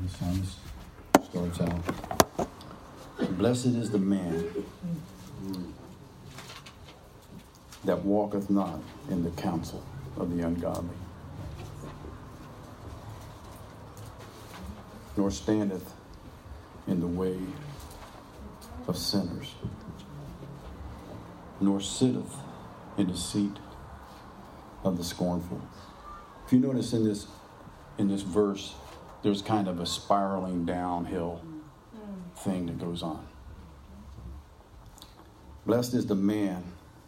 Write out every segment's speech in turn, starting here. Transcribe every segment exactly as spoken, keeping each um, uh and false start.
the psalmist starts out. Blessed is the man that walketh not in the counsel of the ungodly, nor standeth in the way of sinners, nor sitteth in the seat of the scornful. If you notice in this in this verse, there's kind of a spiraling downhill thing that goes on. Blessed is the man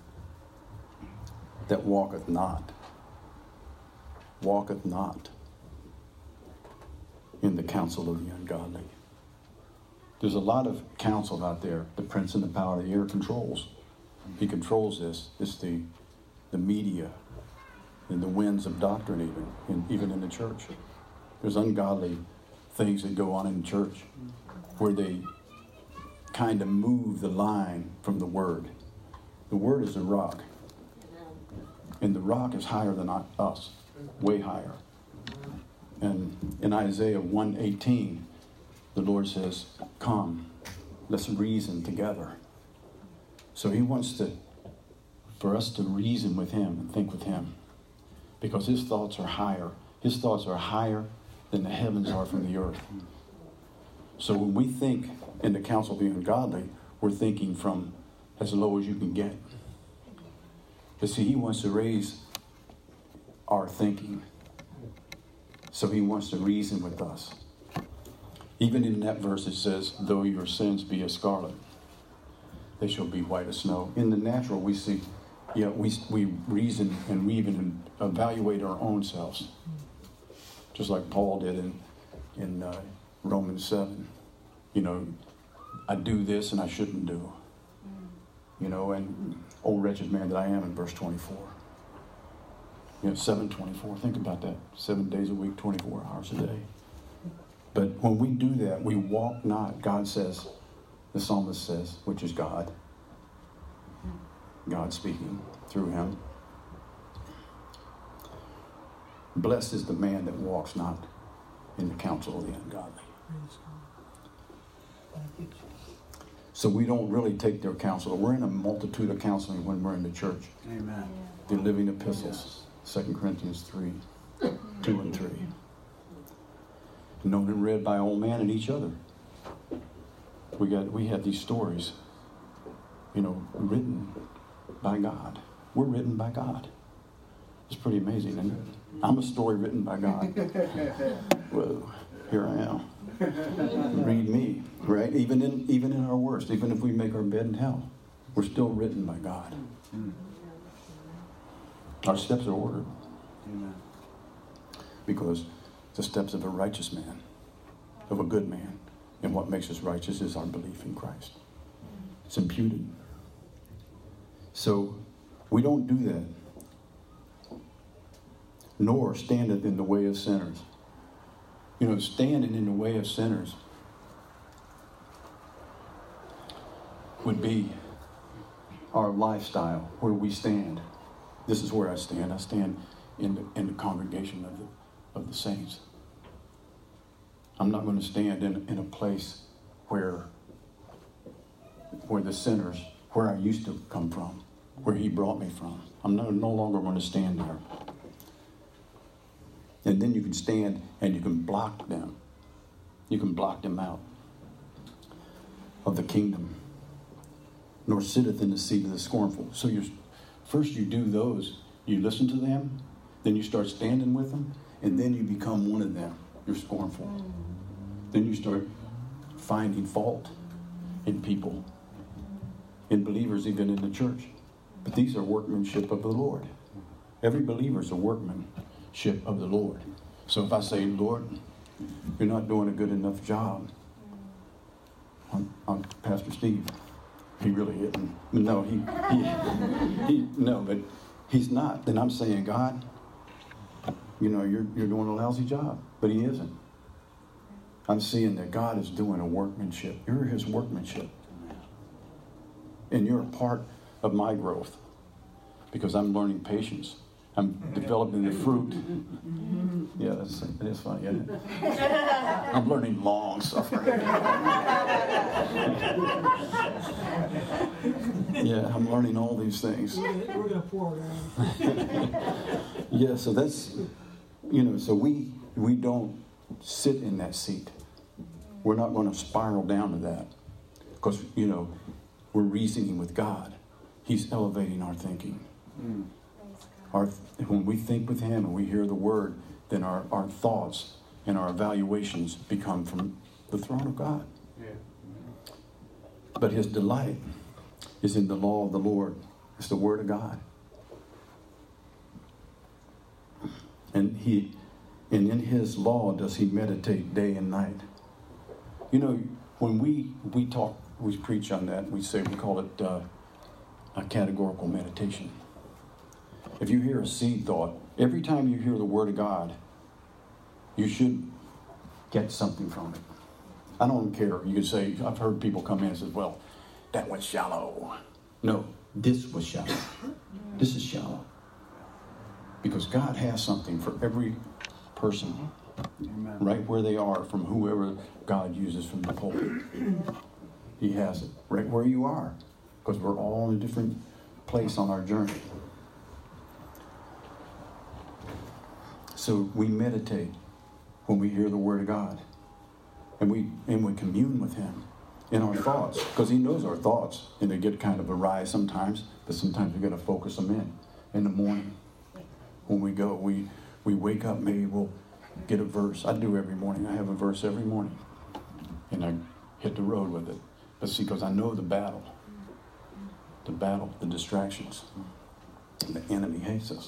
that walketh not, walketh not in the counsel of the ungodly. There's a lot of counsel out there. The prince and the power of the air controls. He controls this. It's the the media and the winds of doctrine, even in, even in the church. There's ungodly things that go on in the church where they kind of move the line from the word. The word is a rock, and the rock is higher than us, way higher. And in Isaiah one eighteen, the Lord says, "Come, let's reason together." So he wants to, for us to reason with him and think with him, because his thoughts are higher. His thoughts are higher than the heavens are from the earth. So when we think in the counsel of the ungodly, we're thinking from as low as you can get. But see, he wants to raise our thinking. So he wants to reason with us. Even in that verse it says, though your sins be as scarlet, they shall be white as snow. In the natural, we see, yeah, we we reason and we even evaluate our own selves, just like Paul did in in uh, Romans seven. You know, I do this and I shouldn't do. You know, and oh wretched man that I am in verse twenty-four. You know, seven twenty-four. Think about that. Seven days a week, twenty-four hours a day. But when we do that, we walk not. God says, the psalmist says, which is God. God speaking through him. Blessed is the man that walks not in the counsel of the ungodly. So we don't really take their counsel. We're in a multitude of counseling when we're in the church. Amen. The living epistles, Second Corinthians three, two and three. Known and read by all man and each other. We got we have these stories, you know, written by God. We're written by God. It's pretty amazing, isn't it? I'm a story written by God. Whoa, here I am. Read me, right? Even in even in our worst, even if we make our bed in hell, we're still written by God. Our steps are ordered. Amen. Because the steps of a righteous man, of a good man, and what makes us righteous is our belief in Christ. It's imputed. So we don't do that. Nor standeth in the way of sinners. You know, standing in the way of sinners would be our lifestyle, where we stand. This is where I stand. I stand in the, in the congregation of the of the saints. I'm not going to stand in, in a place where where the sinners, where I used to come from, where he brought me from. I'm no, no longer going to stand there. And then you can stand and you can block them. You can block them out of the kingdom. Nor sitteth in the seat of the scornful. So you first you do those. You listen to them. Then you start standing with them. And then you become one of them. You're scornful. Then you start finding fault in people, in believers, even in the church. But these are workmanship of the Lord. Every believer is a workmanship of the Lord. So if I say, Lord, you're not doing a good enough job on, on Pastor Steve, he really isn't. No, he, he, he, no, but he's not. Then I'm saying, God, you know, you're you're doing a lousy job, but he isn't. I'm seeing that God is doing a workmanship. You're his workmanship. And you're a part of my growth because I'm learning patience I'm developing the fruit. Yeah, that's, it is funny, isn't it? I'm learning long suffering. Yeah, I'm learning all these things. We're going to pour it out. Yeah, so that's, you know, so we we don't sit in that seat. We're not going to spiral down to that. Because, you know, we're reasoning with God. He's elevating our thinking. Mm. Our, when we think with him and we hear the word, then our, our thoughts and our evaluations become from the throne of God. Yeah. But his delight is in the law of the Lord. It's the word of God. And he, and in his law does he meditate day and night. You know, when we, we talk, we preach on that, we say, we call it uh, a categorical meditation. If you hear a seed thought, every time you hear the word of God, you should get something from it. I don't care. You can say, I've heard people come in and say, well, that was shallow. No, this was shallow. This is shallow. Because God has something for every person. Amen. Right where they are, from whoever God uses from the pulpit. He has it right where you are. Because we're all in a different place on our journey. So we meditate when we hear the word of God. And we and we commune with him in our thoughts. Because he knows our thoughts. And they get kind of awry sometimes. But sometimes we got to focus them in. In the morning. When we go, we, we wake up, maybe we'll get a verse. I do every morning. I have a verse every morning. And I hit the road with it. But see, because I know the battle. The battle, the distractions. The enemy hates us.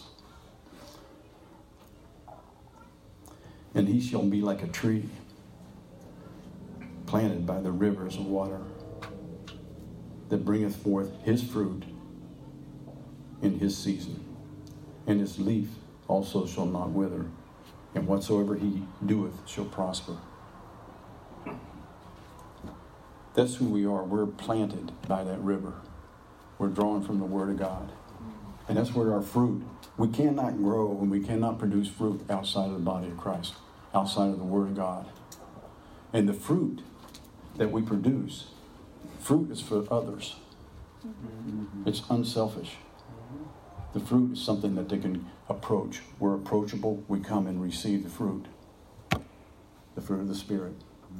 And he shall be like a tree planted by the rivers of water, that bringeth forth his fruit in his season. And his leaf also shall not wither, and whatsoever he doeth shall prosper. That's who we are. We're planted by that river. We're drawn from the word of God. And that's where our fruit, we cannot grow and we cannot produce fruit outside of the body of Christ, outside of the word of God. And the fruit that we produce, fruit is for others. It's unselfish. The fruit is something that they can approach. We're approachable. We come and receive the fruit. The fruit of the Spirit.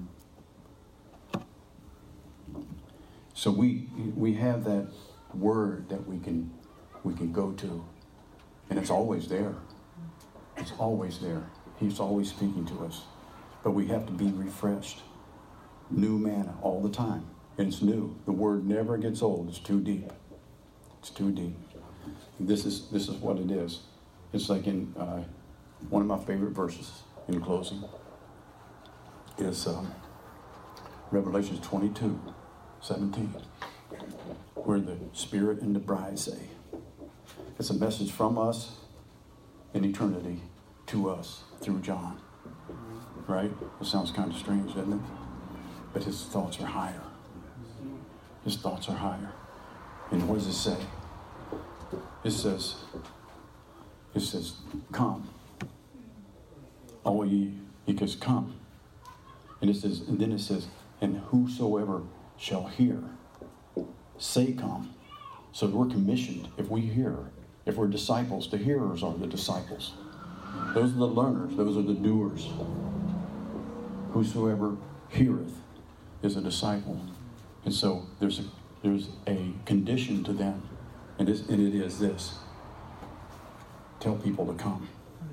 So we we have that word that we can we can go to. And it's always there. It's always there. He's always speaking to us. But we have to be refreshed. New manna all the time. And it's new. The word never gets old. It's too deep. It's too deep. This is this is what it is. It's like in uh, one of my favorite verses in closing is um, Revelation twenty-two, seventeen, where the Spirit and the bride say, it's a message from us in eternity to us through John. Right? It sounds kind of strange, doesn't it? But his thoughts are higher. His thoughts are higher. And what does it say? It says, it says, come. All ye, he says, come. And it says, and then it says, and whosoever shall hear, say come. So we're commissioned, if we hear, if we're disciples, the hearers are the disciples. Those are the learners, those are the doers. Whosoever heareth is a disciple. And so there's a, there's a condition to them. And, it's, and it is this. Tell people to come.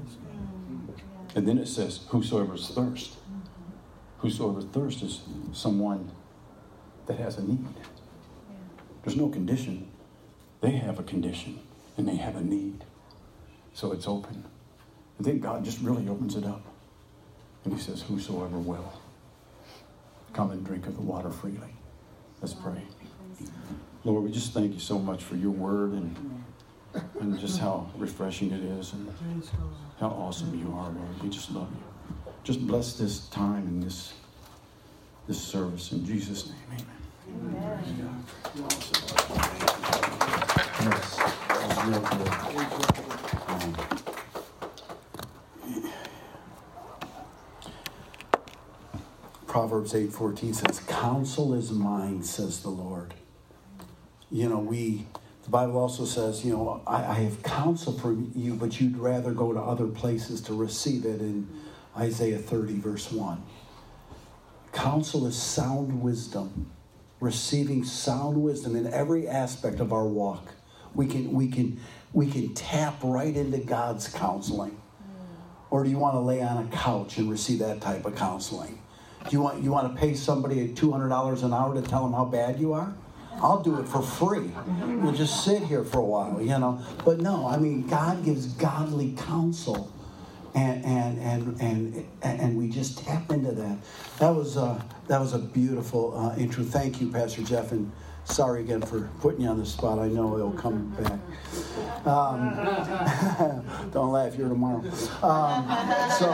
And then it says, whosoever's thirst. Whosoever thirst is someone that has a need. There's no condition. They have a condition. And they have a need. So it's open. And then God just really opens it up. And he says, whosoever will, come and drink of the water freely. Let's pray. Lord, we just thank you so much for your word and and just how refreshing it is and how awesome you are, Lord. We just love you. Just bless this time and this this service in Jesus' name. Amen. Amen. Yes. was real good. Um, Proverbs eight fourteen says, counsel is mine, says the Lord. You know, we, the Bible also says, you know, I, I have counsel for you, but you'd rather go to other places to receive it in Isaiah thirty, verse one. Counsel is sound wisdom, receiving sound wisdom in every aspect of our walk. We can, we can, we can tap right into God's counseling. Or do you want to lay on a couch and receive that type of counseling? Do you want, you want to pay somebody two hundred dollars an hour to tell them how bad you are? I'll do it for free. We'll just sit here for a while, you know. But no, I mean, God gives godly counsel. And and and and and we just tap into that. That was uh, that was a beautiful uh, intro. Thank you, Pastor Jeff, and sorry again for putting you on the spot. I know it'll come back. Um, don't laugh, you're tomorrow. Um, so,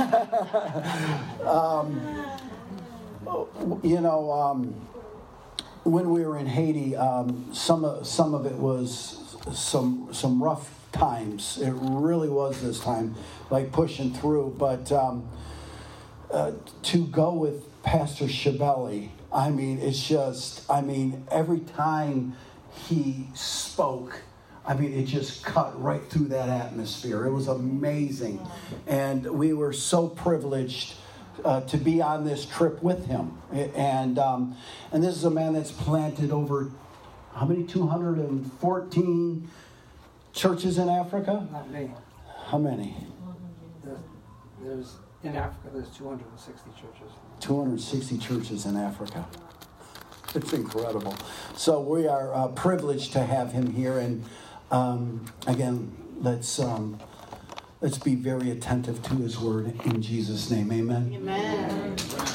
um, you know, um, when we were in Haiti, um, some of some of it was some some rough times. It really was this time, like pushing through. But um, uh, to go with Pastor Shabelli, I mean, it's just, I mean, every time he spoke, I mean, it just cut right through that atmosphere. It was amazing. And we were so privileged uh, to be on this trip with him. And, um, and this is a man that's planted over, how many, two hundred fourteen churches in Africa? Not me. How many? There's, there's in Africa, there's two hundred sixty churches. two hundred sixty churches in Africa. It's incredible. So we are uh, privileged to have him here. And um, again, let's um, let's be very attentive to his word in Jesus' name. Amen. Amen.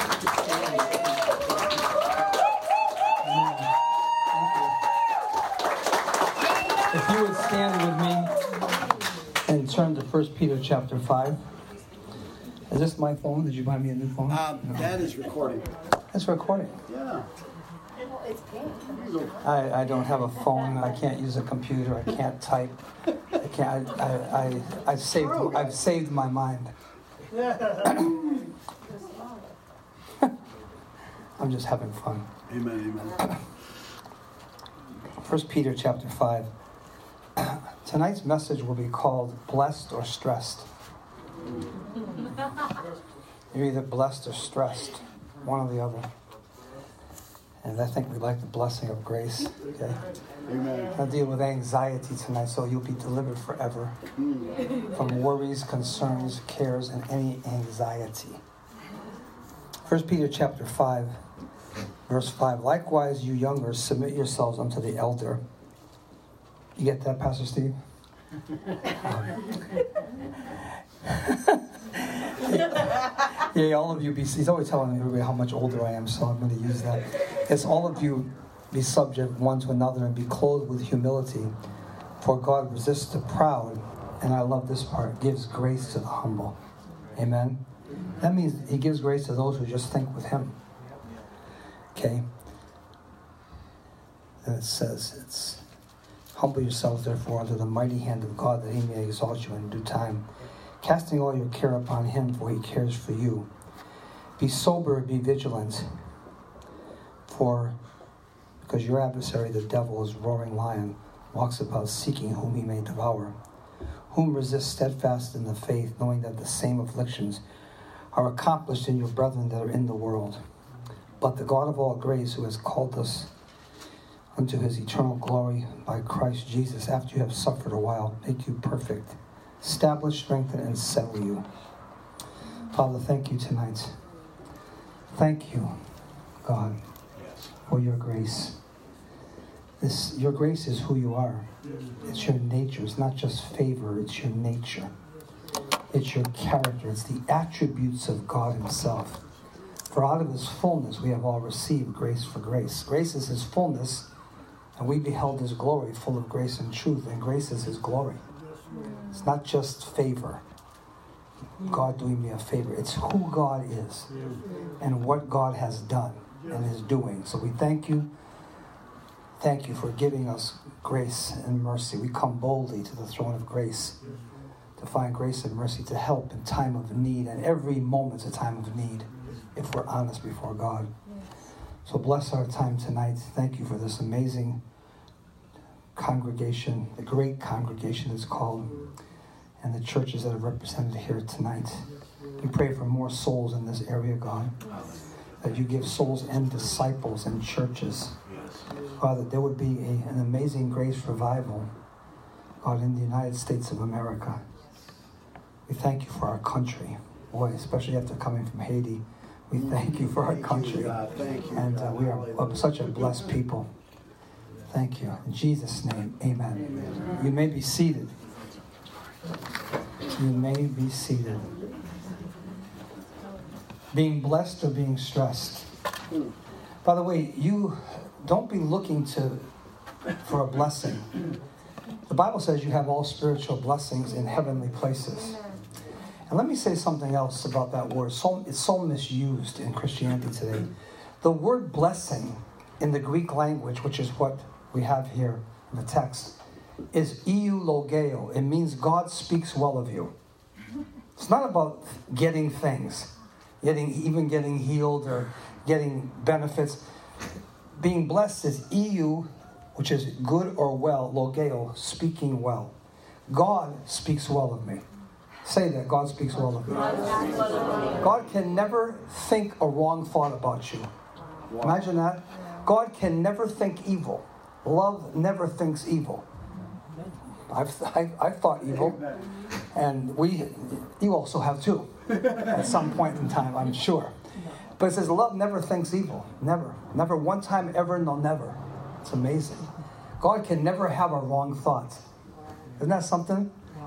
If you would stand with me and turn to First Peter chapter five. Is this my phone? Did you buy me a new phone? Um, that is recording. It's recording. Yeah. I, I don't have a phone. I can't use a computer. I can't type. I can't. I, I, I I've saved. I've saved my mind. I'm just having fun. Amen. Amen. First Peter chapter five. Tonight's message will be called "Blessed or Stressed." You're either blessed or stressed, one or the other. And I think we like the blessing of grace. Okay. Amen. I'll deal with anxiety tonight, so you'll be delivered forever from worries, concerns, cares, and any anxiety. First Peter chapter five, verse five. Likewise, you younger, submit yourselves unto the elder. You get that, Pastor Steve? Yeah, all of you be. He's always telling everybody how much older I am, so I'm going to use that. It's all of you be subject one to another and be clothed with humility. For God resists the proud, and I love this part, gives grace to the humble. Amen? That means he gives grace to those who just think with him. Okay? And it says, it's humble yourselves therefore under the mighty hand of God, that he may exalt you in due time. Casting all your care upon him, for he cares for you. Be sober, be vigilant, for because your adversary, the devil, is a roaring lion, walks about seeking whom he may devour. Whom resist steadfast in the faith, knowing that the same afflictions are accomplished in your brethren that are in the world. But the God of all grace, who has called us unto his eternal glory by Christ Jesus, after you have suffered a while, make you perfect, establish, strengthen, and settle you. Father, thank you tonight. Thank you, God, for your grace. This, your grace is who you are. It's your nature. It's not just favor. It's your nature. It's your character. It's the attributes of God himself. For out of his fullness we have all received grace for grace. Grace is his fullness, and we beheld his glory, full of grace and truth, and grace is his glory. It's not just favor. God doing me a favor. It's who God is and what God has done and is doing. So we thank you. thank you for giving us grace and mercy. We come boldly to the throne of grace to find grace and mercy to help in time of need, and every moment's a time of need if we're honest before God. So bless our time tonight. Thank you for this amazing congregation, the great congregation it's called, and the churches that are represented here tonight. We pray for more souls in this area, God, that you give souls and disciples and churches. God, that there would be a, an amazing grace revival, God, in the United States of America. We thank you for our country. Boy, especially after coming from Haiti, we thank you for our country. And uh, we are such a blessed people. Thank you. In Jesus' name, amen. You may be seated. You may be seated. Being blessed or being stressed. By the way, you don't be looking to for a blessing. The Bible says you have all spiritual blessings in heavenly places. And let me say something else about that word. So, it's so misused in Christianity today. The word blessing in the Greek language, which is what we have here in the text, is eulogeo. It means God speaks well of you. It's not about getting things, getting even getting healed or getting benefits. Being blessed is eu, which is good or well, logeo, speaking well. God speaks well of me. Say that, God speaks well of me. God can never think a wrong thought about you. Imagine that. God can never think evil. Love never thinks evil. I've, I've, I've thought evil, and we, you also have too, at some point in time, I'm sure. But it says love never thinks evil. Never. Never one time ever, no never. It's amazing. God can never have a wrong thought. Isn't that something?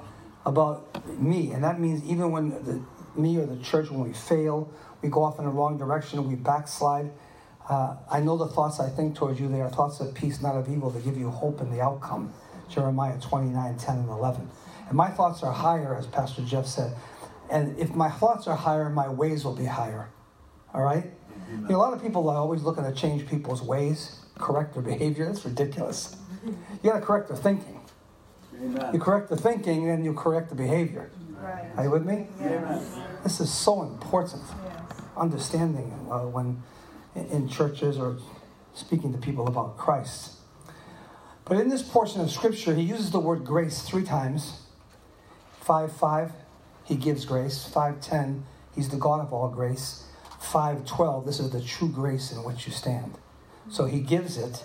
About me. And that means even when the, me or the church, when we fail, we go off in the wrong direction, we backslide. Uh, I know the thoughts I think towards you, they are thoughts of peace, not of evil, to give you hope in the outcome. Jeremiah twenty-nine, ten and eleven. And my thoughts are higher, as Pastor Jeff said. And if my thoughts are higher, my ways will be higher. All right? You know, a lot of people are always looking to change people's ways, correct their behavior. That's ridiculous. You got to correct their thinking. Amen. You correct the thinking, and you correct the behavior. Right. Are you with me? Yes. This is so important. Yes. Understanding uh, when in, in churches or speaking to people about Christ. But in this portion of Scripture, he uses the word grace three times. five five, he gives grace. five ten, he's the God of all grace. five twelve, this is the true grace in which you stand. So he gives it.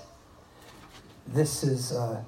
This is... Uh,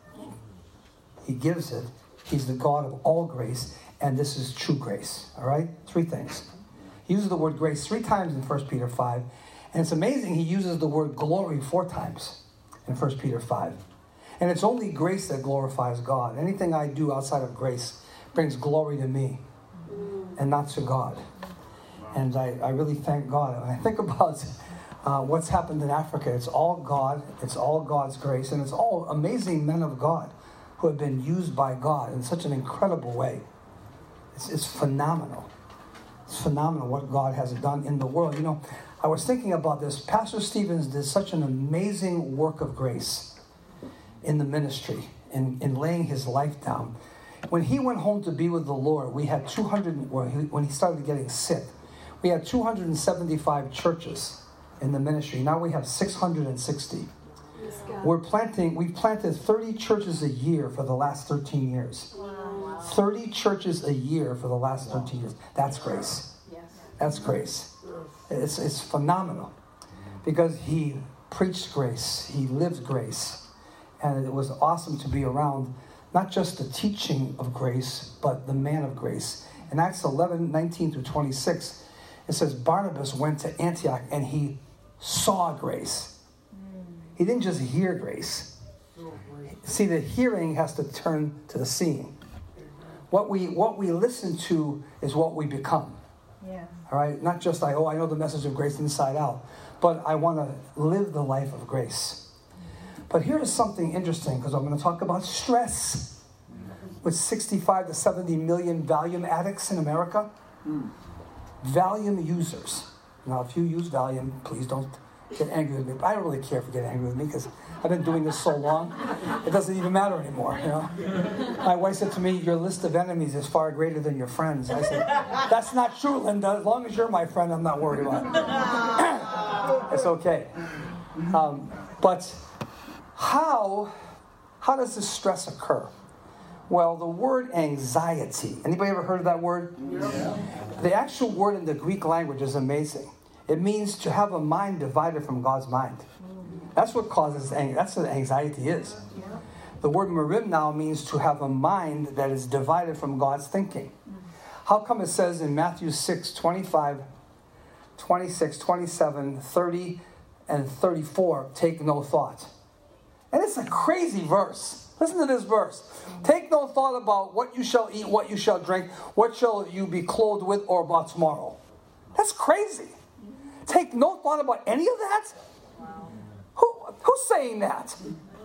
He gives it. He's the God of all grace, and this is true grace. All right? Three things. He uses the word grace three times in First Peter five, and it's amazing he uses the word glory four times in First Peter five. And it's only grace that glorifies God. Anything I do outside of grace brings glory to me and not to God. And I, I really thank God. When I think about uh, what's happened in Africa, it's all God, it's all God's grace, and it's all amazing men of God who have been used by God in such an incredible way. It's, it's phenomenal. It's phenomenal what God has done in the world. You know, I was thinking about this. Pastor Stevens did such an amazing work of grace in the ministry, in, in laying his life down. When he went home to be with the Lord, we had two hundred, well, when he started getting sick, we had two hundred seventy-five churches in the ministry. Now we have six hundred sixty. We're planting, we've planted thirty churches a year for the last thirteen years. Wow. thirty churches a year for the last thirteen years. That's grace. That's grace. It's, it's phenomenal. Because he preached grace. He lived grace. And it was awesome to be around not just the teaching of grace, but the man of grace. In Acts eleven, nineteen through twenty-six, it says Barnabas went to Antioch and he saw grace. He didn't just hear grace. See, the hearing has to turn to the seeing. What we what we listen to is what we become. Yeah. All right? Not just like, oh, I know the message of grace inside out, but I want to live the life of grace. But here's something interesting, because I'm going to talk about stress. With sixty-five to seventy million Valium addicts in America. Mm. Valium users. Now, if you use Valium, please don't get angry with me. But I don't really care if you get angry with me because I've been doing this so long, it doesn't even matter anymore, you know. My wife said to me, your list of enemies is far greater than your friends. I said, that's not true, Linda. As long as you're my friend, I'm not worried about it. It's okay. Um, but how, how does this stress occur? Well, the word anxiety. Anybody ever heard of that word? Yeah. The actual word in the Greek language is amazing. It means to have a mind divided from God's mind. That's what causes anxiety. That's what anxiety is. The word merimnao means to have a mind that is divided from God's thinking. How come it says in Matthew six, twenty-five, twenty-six, twenty-seven, thirty, and thirty-four, take no thought? And it's a crazy verse. Listen to this verse. Take no thought about what you shall eat, what you shall drink, what shall you be clothed with, or about tomorrow. That's crazy. Take no thought about any of that? Wow. Who, who's saying that?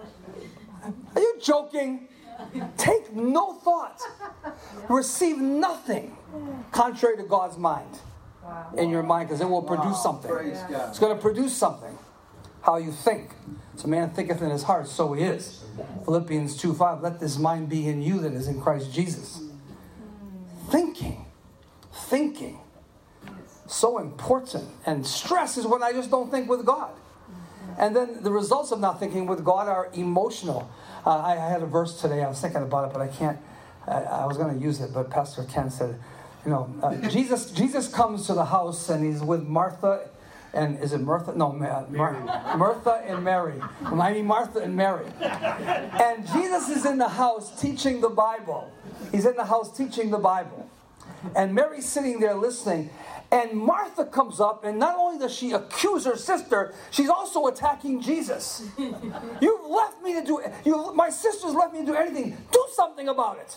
Are you joking? Take no thought. Receive nothing contrary to God's mind in your mind, because it will produce something. It's going to produce something. How you think. So man thinketh in his heart, so he is. Philippians two five, let this mind be in you that is in Christ Jesus. Thinking. Thinking. So important. And stress is when I just don't think with God. And then the results of not thinking with God are emotional. Uh, I, I had a verse today, I was thinking about it, but I can't, I, I was going to use it, but Pastor Ken said, you know, uh, Jesus Jesus comes to the house and he's with Martha, and is it Martha? No, Mar- Mar- Martha and Mary. I mean Martha and Mary. And Jesus is in the house teaching the Bible. He's in the house teaching the Bible. And Mary's sitting there listening. And Martha comes up, and not only does she accuse her sister, she's also attacking Jesus. You've left me to do it. You, my sister's left me to do anything. Do something about it.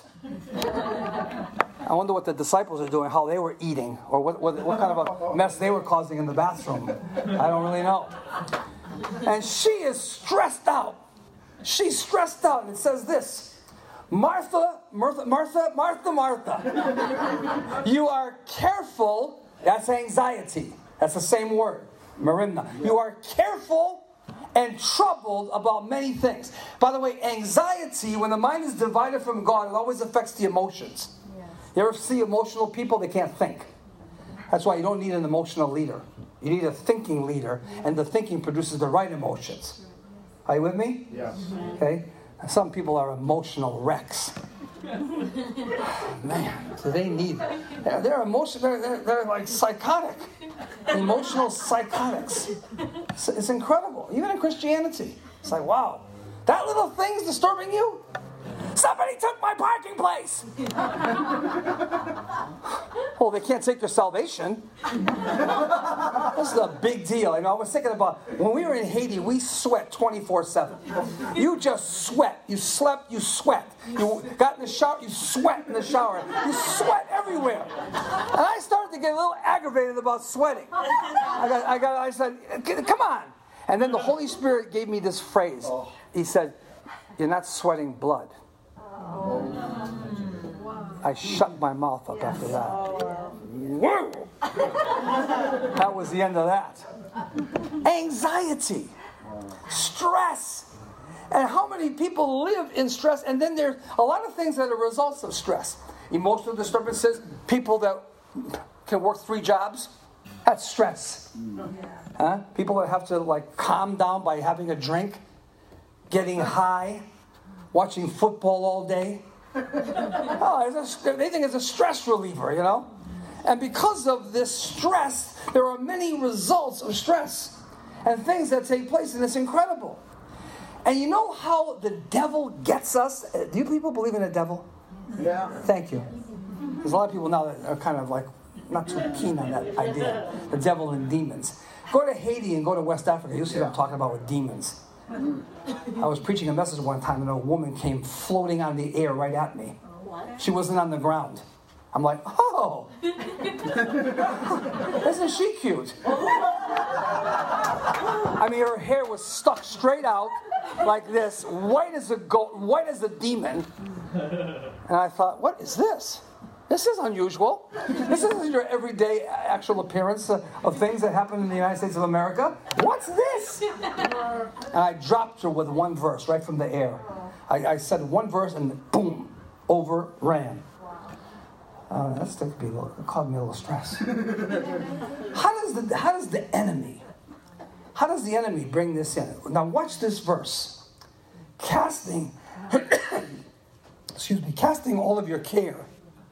I wonder what the disciples are doing, how they were eating, or what, what, what kind of a mess they were causing in the bathroom. I don't really know. And she is stressed out. She's stressed out, and it says this. Martha, Martha, Martha, Martha, Martha. You are careful. That's anxiety. That's the same word. Merimna. You are careful and troubled about many things. By the way, anxiety, when the mind is divided from God, it always affects the emotions. Yes. You ever see emotional people? They can't think. That's why you don't need an emotional leader. You need a thinking leader, and the thinking produces the right emotions. Are you with me? Yes. Okay? Some people are emotional wrecks. Man, do they need they're, they're emotional they're, they're, they're like psychotic, emotional psychotics. It's, it's incredible. Even in Christianity, it's like, wow, that little thing's disturbing you. Somebody took my parking place. Well, they can't take your salvation. This is a big deal. You know, I was thinking about when we were in Haiti, we sweat twenty-four seven. You just sweat. You slept, you sweat. You got in the shower, you sweat in the shower. You sweat everywhere. And I started to get a little aggravated about sweating. I got, I got, I said, come on. And then the Holy Spirit gave me this phrase. He said, you're not sweating blood. I shut my mouth up after that. Whoa! That was the end of that. Anxiety, stress, and how many people live in stress? And then there's a lot of things that are results of stress. Emotional disturbances, people that can work three jobs, that's stress. Huh? People that have to like calm down by having a drink, getting high, watching football all day. Oh, it's a, they think it's a stress reliever, you know? And because of this stress, there are many results of stress and things that take place, and it's incredible. And you know how the devil gets us? Do you people believe in a devil? Yeah. Thank you. There's a lot of people now that are kind of like not too keen on that idea, the devil and demons. Go to Haiti and go to West Africa. You'll see what I'm talking about with demons. I was preaching a message one time and a woman came floating on the air right at me. She wasn't on the ground. I'm like, oh, isn't she cute? I mean, her hair was stuck straight out like this, white as a goat, white as a demon. And I thought, what is this? This is unusual. This isn't your everyday actual appearance of, of things that happen in the United States of America. What's this? And I dropped her with one verse right from the air. I, I said one verse and boom, overran. Uh, that's that could be a little, it caused me a little stress. How does the how does the enemy, how does the enemy bring this in? Now watch this verse. Casting, excuse me, casting all of your care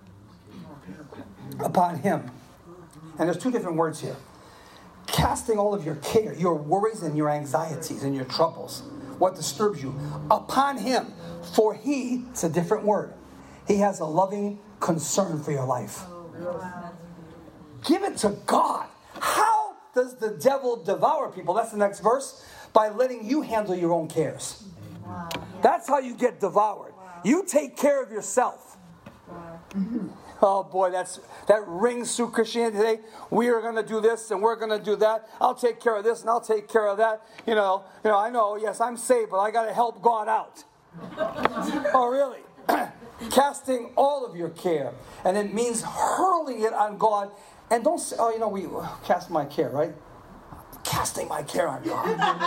upon him. And there's two different words here. Casting all of your care, your worries and your anxieties and your troubles, what disturbs you, upon him. For he, it's a different word. He has a loving concern for your life. Give it to God. How does the devil devour people? That's the next verse. By letting you handle your own cares. That's how you get devoured. You take care of yourself. Oh boy, that's that rings through Christianity today. We are going to do this and we're going to do that. I'll take care of this and I'll take care of that. You know, you know. I know. Yes, I'm saved, but I got to help God out. Oh, really? Casting all of your care, and it means hurling it on God. And don't say, "Oh, you know, we cast my care," right? Casting my care on God.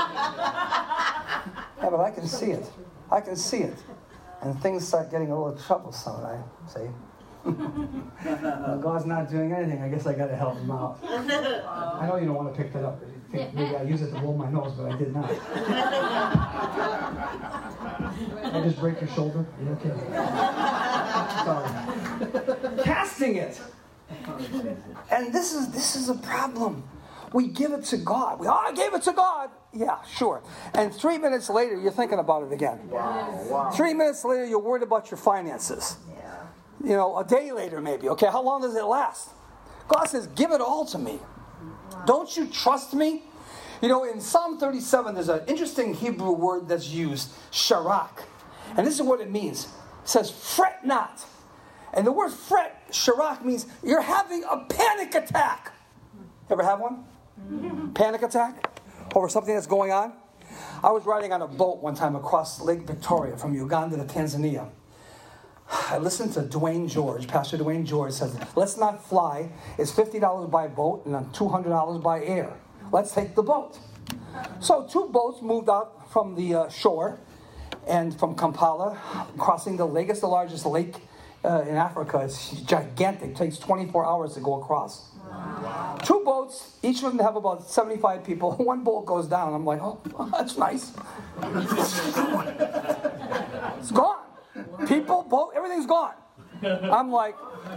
Yeah, but I can see it. I can see it, and things start getting a little troublesome. And I say, well, God's not doing anything. I guess I got to help him out. I know you don't want to pick that up. You think maybe I use it to blow my nose, but I did not. I just break your shoulder. Are you okay? Sorry. Casting it. And this is this is a problem. We give it to God. We, oh, I gave it to God. Yeah, sure. And three minutes later, you're thinking about it again. Wow. Wow. Three minutes later, you're worried about your finances. Yeah. You know, a day later maybe. Okay, how long does it last? God says, give it all to me. Wow. Don't you trust me? You know, in Psalm thirty-seven, there's an interesting Hebrew word that's used, sharak. And this is what it means. It says, fret not. And the word fret, sharak, means you're having a panic attack. Ever have one? Panic attack over something that's going on? I was riding on a boat one time across Lake Victoria from Uganda to Tanzania. I listened to Dwayne George. Pastor Dwayne George says, let's not fly. It's fifty dollars by boat and then two hundred dollars by air. Let's take the boat. So two boats moved out from the uh, shore and from Kampala, crossing the lake. It's the largest lake uh, in Africa. It's gigantic. It takes twenty-four hours to go across. Wow. Two boats, each of them have about seventy-five people. One boat goes down. I'm like, oh, that's nice. It's gone. People, boat, everything's gone. I'm like,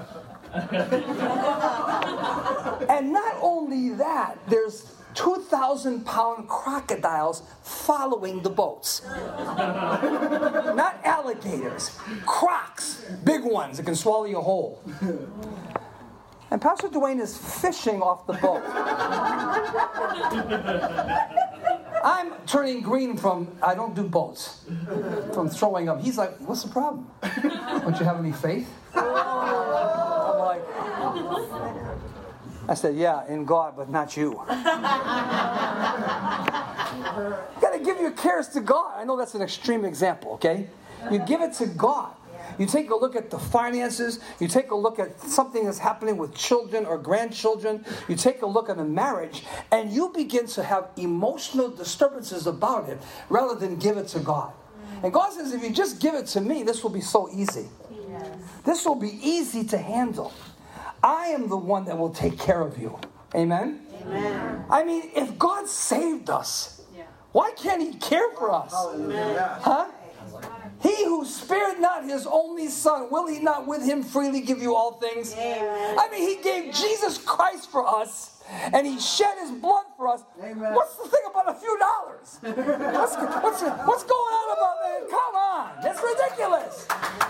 and not only that, there's two thousand pound crocodiles following the boats. Not alligators, crocs, big ones that can swallow you whole. And Pastor Dwayne is fishing off the boat. I'm turning green from, I don't do boats, from throwing up. He's like, what's the problem? Don't you have any faith? I'm like, I said, yeah, in God, but not you. You got to give your cares to God. I know that's an extreme example, okay? You give it to God. You take a look at the finances. You take a look at something that's happening with children or grandchildren. You take a look at a marriage, and you begin to have emotional disturbances about it rather than give it to God. And God says, if you just give it to me, this will be so easy. Yes. This will be easy to handle. I am the one that will take care of you. Amen? Amen. I mean, if God saved us, yeah. Why can't he care for us? Hallelujah. Huh? He who spared not his only son, will he not with him freely give you all things? Amen. I mean, he gave Jesus Christ for us, and he shed his blood for us. Amen. What's the thing about a few dollars? What's, what's, what's going on about that? Come on. That's ridiculous.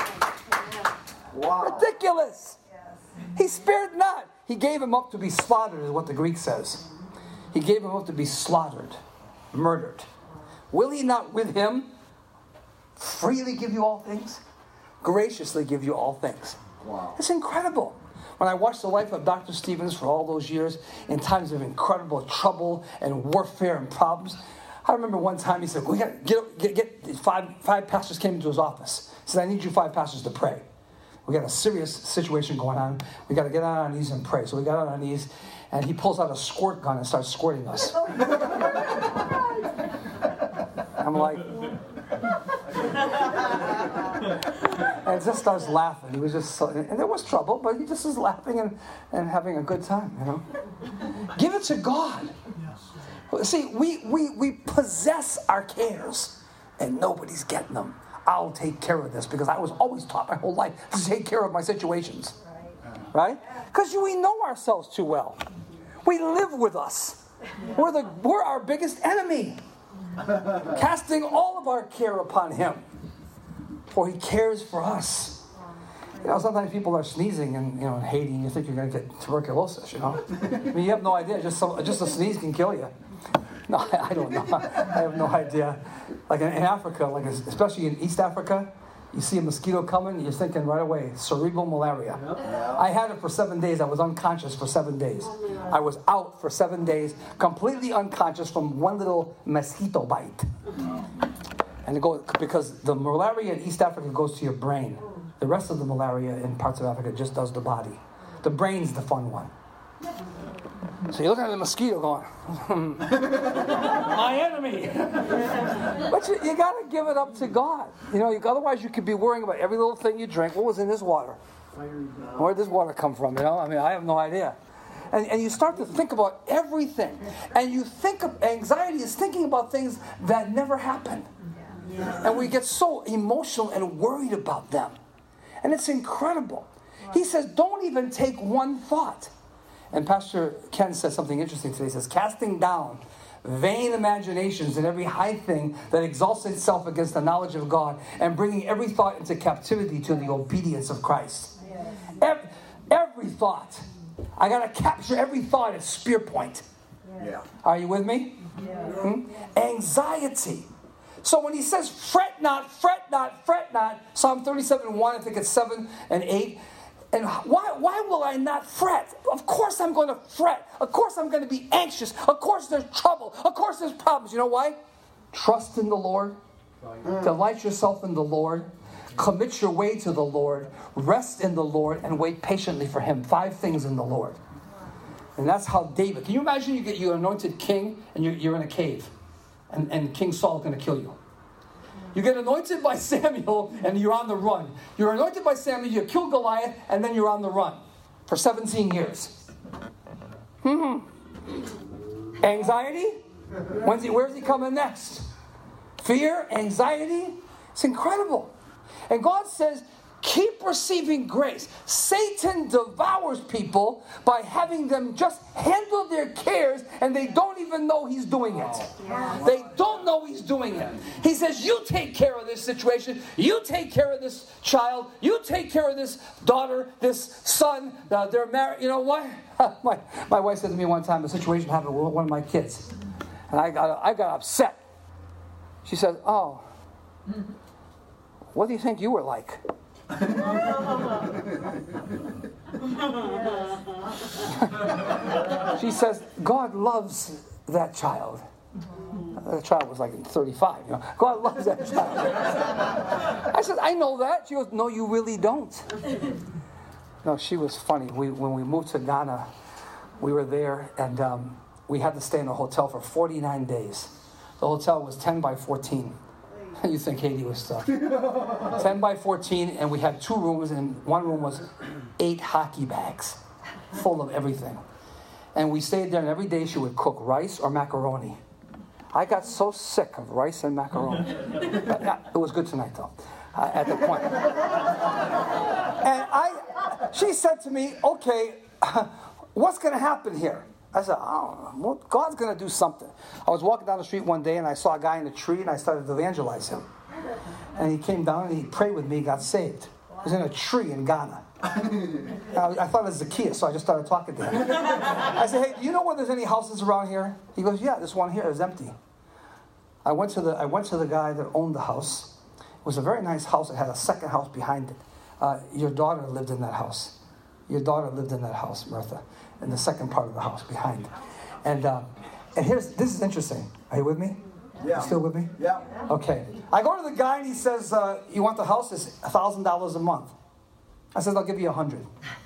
Wow. Ridiculous. He spared not. He gave him up to be slaughtered, is what the Greek says. He gave him up to be slaughtered, murdered. Will he not with him freely give you all things? Graciously give you all things. Wow. It's incredible. When I watched the life of Doctor Stevens for all those years, in times of incredible trouble and warfare and problems, I remember one time he said, we got get, get, get five, five pastors came into his office. He said, I need you five pastors to pray. We got a serious situation going on. We got to get on our knees and pray. So we got on our knees, and he pulls out a squirt gun and starts squirting us. I'm like, and just starts laughing. He was just, so, and there was trouble, but he just was laughing and, and having a good time, you know. Give it to God. See, we, we, we possess our cares, and nobody's getting them. I'll take care of this, because I was always taught my whole life to take care of my situations. Right? Because we know ourselves too well. We live with us. We're, the, we're our biggest enemy. Casting all of our care upon him, for he cares for us. You know, sometimes people are sneezing and, you know, and hating. You think you're going to get tuberculosis, you know. I mean, you have no idea. Just some, just a sneeze can kill you. No, I, I don't know. I have no idea. Like in, in Africa, like especially in East Africa, you see a mosquito coming, you're thinking right away, cerebral malaria. Yep. I had it for seven days. I was unconscious for seven days. I was out for seven days, completely unconscious from one little mosquito bite. And it goes, because the malaria in East Africa goes to your brain. The rest of the malaria in parts of Africa just does the body. The brain's the fun one. So you're looking at the mosquito going, my enemy. But you, you got to give it up to God. You know, you, otherwise you could be worrying about every little thing you drink. What was in this water? Where did this water come from? You know, I mean, I have no idea. And, and you start to think about everything. And you think of, anxiety is thinking about things that never happened. And we get so emotional and worried about them. And it's incredible. He says, don't even take one thought. And Pastor Ken says something interesting today. He says, casting down vain imaginations and every high thing that exalts itself against the knowledge of God, and bringing every thought into captivity to the obedience of Christ. Yes. Every, every thought. I got to capture every thought at spear point. Yeah. Are you with me? Yeah. Hmm? Anxiety. So when he says, fret not, fret not, fret not, Psalm thirty-seven one, I think it's seven and eight, and why, why will I not fret? Of course I'm going to fret. Of course I'm going to be anxious. Of course there's trouble. Of course there's problems. You know why? Trust in the Lord. Delight yourself in the Lord. Commit your way to the Lord. Rest in the Lord and wait patiently for him. Five things in the Lord. And that's how David. Can you imagine you get you're anointed king and you're, you're in a cave, and, and King Saul is going to kill you. You get anointed by Samuel and you're on the run. You're anointed by Samuel, you kill Goliath, and then you're on the run for seventeen years. Hmm. Anxiety? When's he, where's he coming next? Fear, anxiety. It's incredible. And God says, keep receiving grace. Satan devours people by having them just handle their cares, and they don't even know he's doing it. They don't know he's doing it. He says, you take care of this situation. You take care of this child. You take care of this daughter, this son. Uh, they're married. You know what? my, my wife said to me one time, a situation happened with one of my kids. And I got, I got upset. She said, oh, what do you think you were like? She says, God loves that child. The child was like thirty-five. You know, God loves that child. I said, I know that. She goes, no, you really don't. No, she was funny. We, when we moved to Ghana, we were there, and um, we had to stay in a hotel for forty-nine days. The hotel was ten by fourteen. You think Haiti was stuff. ten by fourteen, and we had two rooms, and one room was eight hockey bags full of everything. And we stayed there, and every day she would cook rice or macaroni. I got so sick of rice and macaroni. But, yeah, it was good tonight, though, uh, at the point. And I, she said to me, okay, what's going to happen here? I said, I don't know. Well, God's going to do something. I was walking down the street one day, and I saw a guy in a tree, and I started to evangelize him. And he came down, and he prayed with me, got saved. He was in a tree in Ghana. I, I thought it was Zacchaeus, so I just started talking to him. I said, hey, do you know where there's any houses around here? He goes, yeah, this one here is empty. I went to the I went to the guy that owned the house. It was a very nice house. It had a second house behind it. Uh, your daughter lived in that house. Your daughter lived in that house, Martha, in the second part of the house behind. And uh, and here's this is interesting. Are you with me? Yeah. You still with me? Yeah. Okay. I go to the guy and he says, uh, "You want the house? It's a thousand dollars a month." I said, I'll give you a hundred.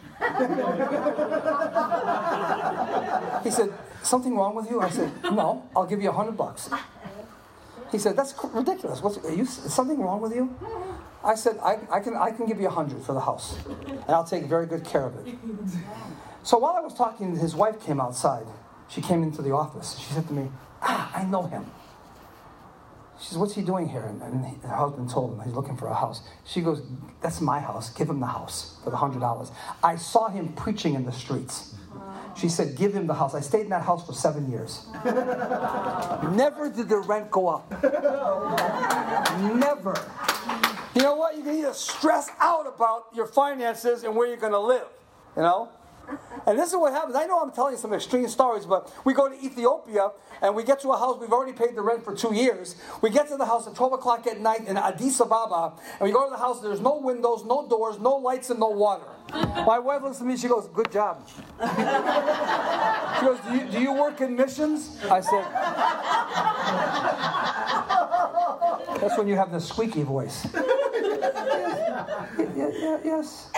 He said, something wrong with you? I said, no, I'll give you a hundred bucks. He said, that's ridiculous. What's, are you, is something wrong with you? I said, I, I can I can give you a hundred for the house, and I'll take very good care of it. So while I was talking, his wife came outside. She came into the office. She said to me, ah, I know him. She says, what's he doing here? And, and her husband told him he's looking for a house. She goes, that's my house. Give him the house for the one hundred dollars. I saw him preaching in the streets. She said, give him the house. I stayed in that house for seven years. Never did the rent go up. Never. You know what? You can either stress out about your finances and where you're going to live. You know? And this is what happens. I know I'm telling you some extreme stories, but we go to Ethiopia and we get to a house. We've already paid the rent for two years. We get to the house at twelve o'clock at night in Addis Ababa, and we go to the house. There's no windows, no doors, no lights, and no water. My wife looks at me. She goes, good job. She goes, do you, do you work in missions? I said, that's when you have the squeaky voice. Yeah, yeah, yes.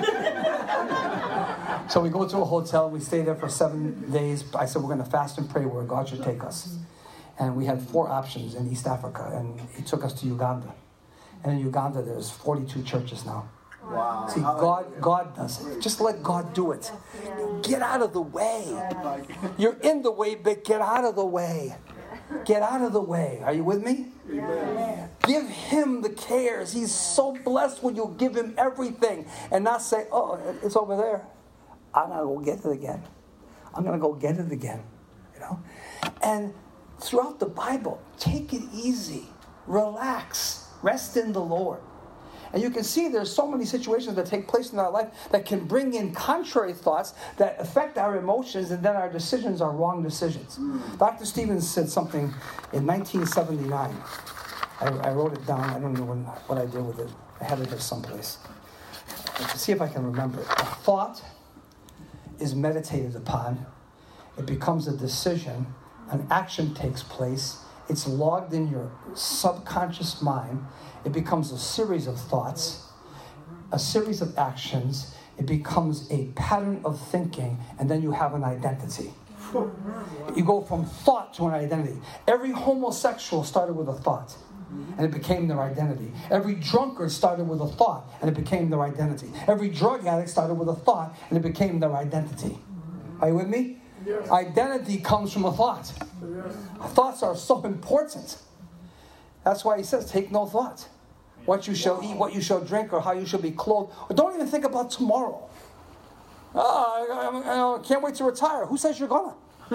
So we go to a hotel. We stay there for seven days. I said, we're going to fast and pray where God should take us. And we had four options in East Africa. And he took us to Uganda. And in Uganda, there's forty-two churches now. Wow. See, God, God does it. Just let God do it. Get out of the way. You're in the way, but get out of the way. Get out of the way. Are you with me? Amen. Give him the cares. He's so blessed when you give him everything and not say, oh, it's over there. I'm going to go get it again. I'm going to go get it again. You know? And throughout the Bible, take it easy. Relax. Rest in the Lord. And you can see there's so many situations that take place in our life that can bring in contrary thoughts that affect our emotions, and then our decisions are wrong decisions. Mm. Doctor Stevens said something in nineteen seventy-nine. I, I wrote it down. I don't know when, what I did with it. I had it here someplace. Let's see if I can remember it. A thought is meditated upon. It becomes a decision. An action takes place. It's logged in your subconscious mind. It becomes a series of thoughts, a series of actions. It becomes a pattern of thinking, and then you have an identity. You go from thought to an identity. Every homosexual started with a thought, and it became their identity. Every drunkard started with a thought, and it became their identity. Every drug addict started with a thought, and it became their identity. Are you with me? Yes. Identity comes from a thought. Yes. Thoughts are so important. That's why he says, take no thought. What you shall eat, what you shall drink, or how you shall be clothed. Or don't even think about tomorrow. Oh, I, I, I can't wait to retire. Who says you're gonna?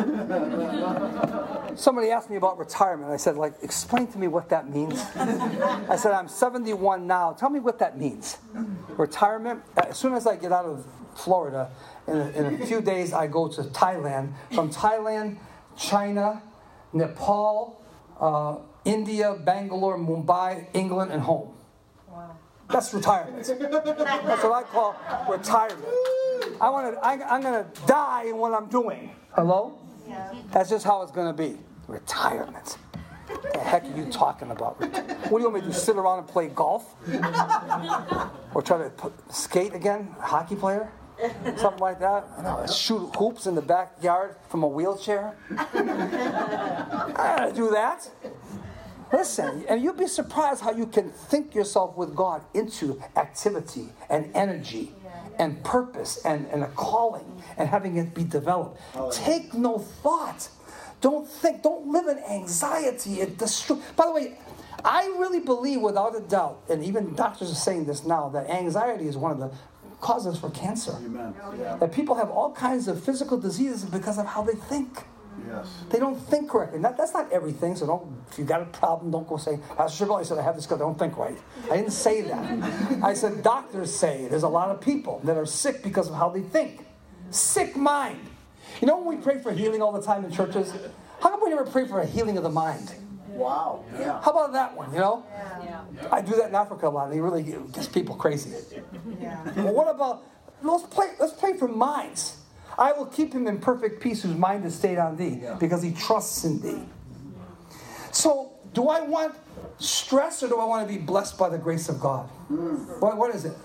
Somebody asked me about retirement. I said, like, explain to me what that means. I said, I'm seventy-one now. Tell me what that means. Retirement. As soon as I get out of Florida, in a, in a few days, I go to Thailand. From Thailand, China, Nepal, uh, India, Bangalore, Mumbai, England, and home. Wow. That's retirement. That's what I call retirement. I want to. I, I'm going to die in what I'm doing. Hello? Yeah. That's just how it's going to be. Retirement. What the heck are you talking about? What do you want me to do? Sit around and play golf? Or try to put, skate again? A hockey player? Something like that? I know, shoot hoops in the backyard from a wheelchair? I gotta do that. Listen, and you'll be surprised how you can think yourself with God into activity and energy and purpose and, and a calling and having it be developed. Take no thought. Don't think. Don't live in anxiety. It destroy- By the way, I really believe without a doubt, and even doctors are saying this now, that anxiety is one of the causes for cancer. Amen. That people have all kinds of physical diseases because of how they think. Yes. They don't think correctly. That, that's not everything, so don't, if you got a problem, don't go say, Pastor Chevalier said I have this because I don't think right. I didn't say that. I said doctors say there's a lot of people that are sick because of how they think. Sick mind. You know when we pray for healing all the time in churches? How come we never pray for a healing of the mind? Wow. Yeah. How about that one, you know? Yeah. I do that in Africa a lot, and it really gets people crazy. Yeah. Well, what about, let's pray, let's pray for minds. I will keep him in perfect peace whose mind is stayed on thee, because he trusts in thee. So, do I want stress, or do I want to be blessed by the grace of God? What, what is it?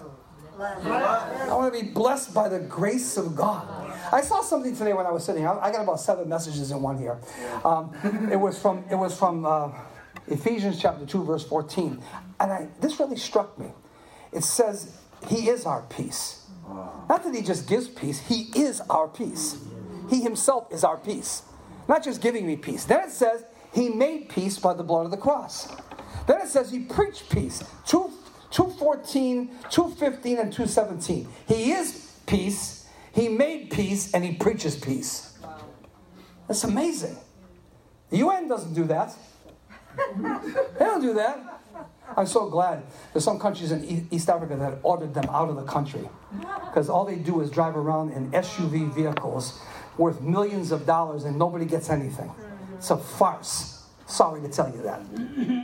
I want to be blessed by the grace of God. I saw something today when I was sitting. I, I got about seven messages in one here. Um, it was from it was from uh, Ephesians chapter two, verse fourteen, and I, this really struck me. It says, "He is our peace." Not that He just gives peace; He is our peace. He Himself is our peace, not just giving me peace. Then it says, He made peace by the blood of the cross. Then it says He preached peace. Two, two fourteen, two fifteen, and two seventeen. He is peace. He made peace, and He preaches peace. Wow. That's amazing. The U N doesn't do that. They don't do that. I'm so glad there's some countries in East Africa that ordered them out of the country because all they do is drive around in S U V vehicles worth millions of dollars and nobody gets anything. It's a farce. Sorry to tell you that.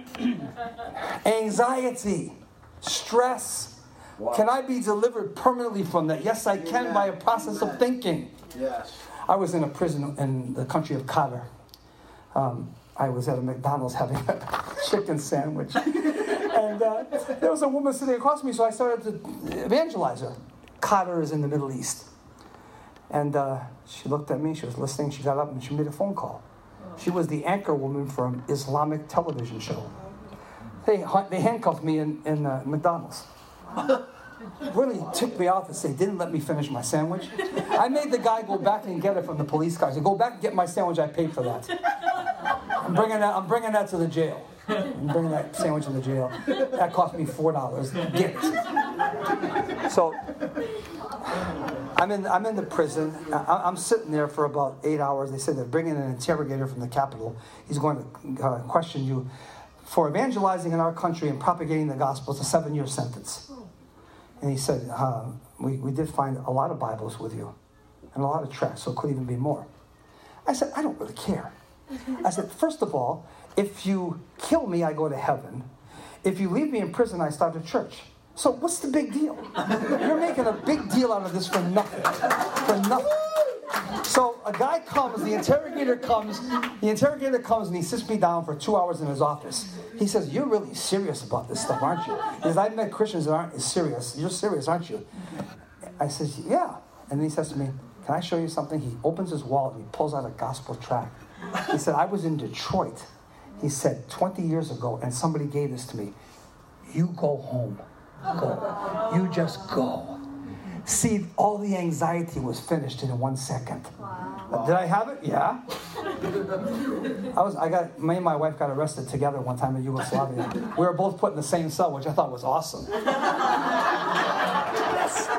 Anxiety, stress. Wow. Can I be delivered permanently from that? Yes, I can. Amen. By a process Amen. Of thinking. Yes. I was in a prison in the country of Qatar. Um, I was at a McDonald's having a chicken sandwich. And uh, there was a woman sitting across from me, so I started to evangelize her. Qatar is in the Middle East. And uh, she looked at me, she was listening, she got up and she made a phone call. She was the anchor woman for an Islamic television show. They, they handcuffed me in, in uh, McDonald's. Really took me off and say, didn't let me finish my sandwich. I made the guy go back and get it from the police car. I said, go back and get my sandwich, I paid for that. I'm bringing that, I'm bringing that to the jail. I'm bringing that sandwich in the jail. That cost me four dollars. Get it. So, I'm in, I'm in the prison. I, I'm sitting there for about eight hours. They said they're bringing an interrogator from the Capitol. He's going to uh, question you. For evangelizing in our country and propagating the gospel, it's a seven-year sentence. And he said, uh, we, we did find a lot of Bibles with you and a lot of tracts, so it could even be more. I said, I don't really care. I said, first of all, if you kill me, I go to heaven. If you leave me in prison, I start a church. So what's the big deal? You're making a big deal out of this for nothing. For nothing. So a guy comes, the interrogator comes, the interrogator comes and he sits me down for two hours in his office. He says, you're really serious about this stuff, aren't you? He says, I've met Christians that aren't as serious. You're serious, aren't you? I says, yeah. And then he says to me, can I show you something? He opens his wallet and he pulls out a gospel tract. He said, I was in Detroit. He said, twenty years ago, and somebody gave this to me. You go home. Go. You just go. See, all the anxiety was finished in one second. Wow. Did I have it? Yeah. I was. I got. Me and my wife got arrested together one time in Yugoslavia. We were both put in the same cell, which I thought was awesome. Yes.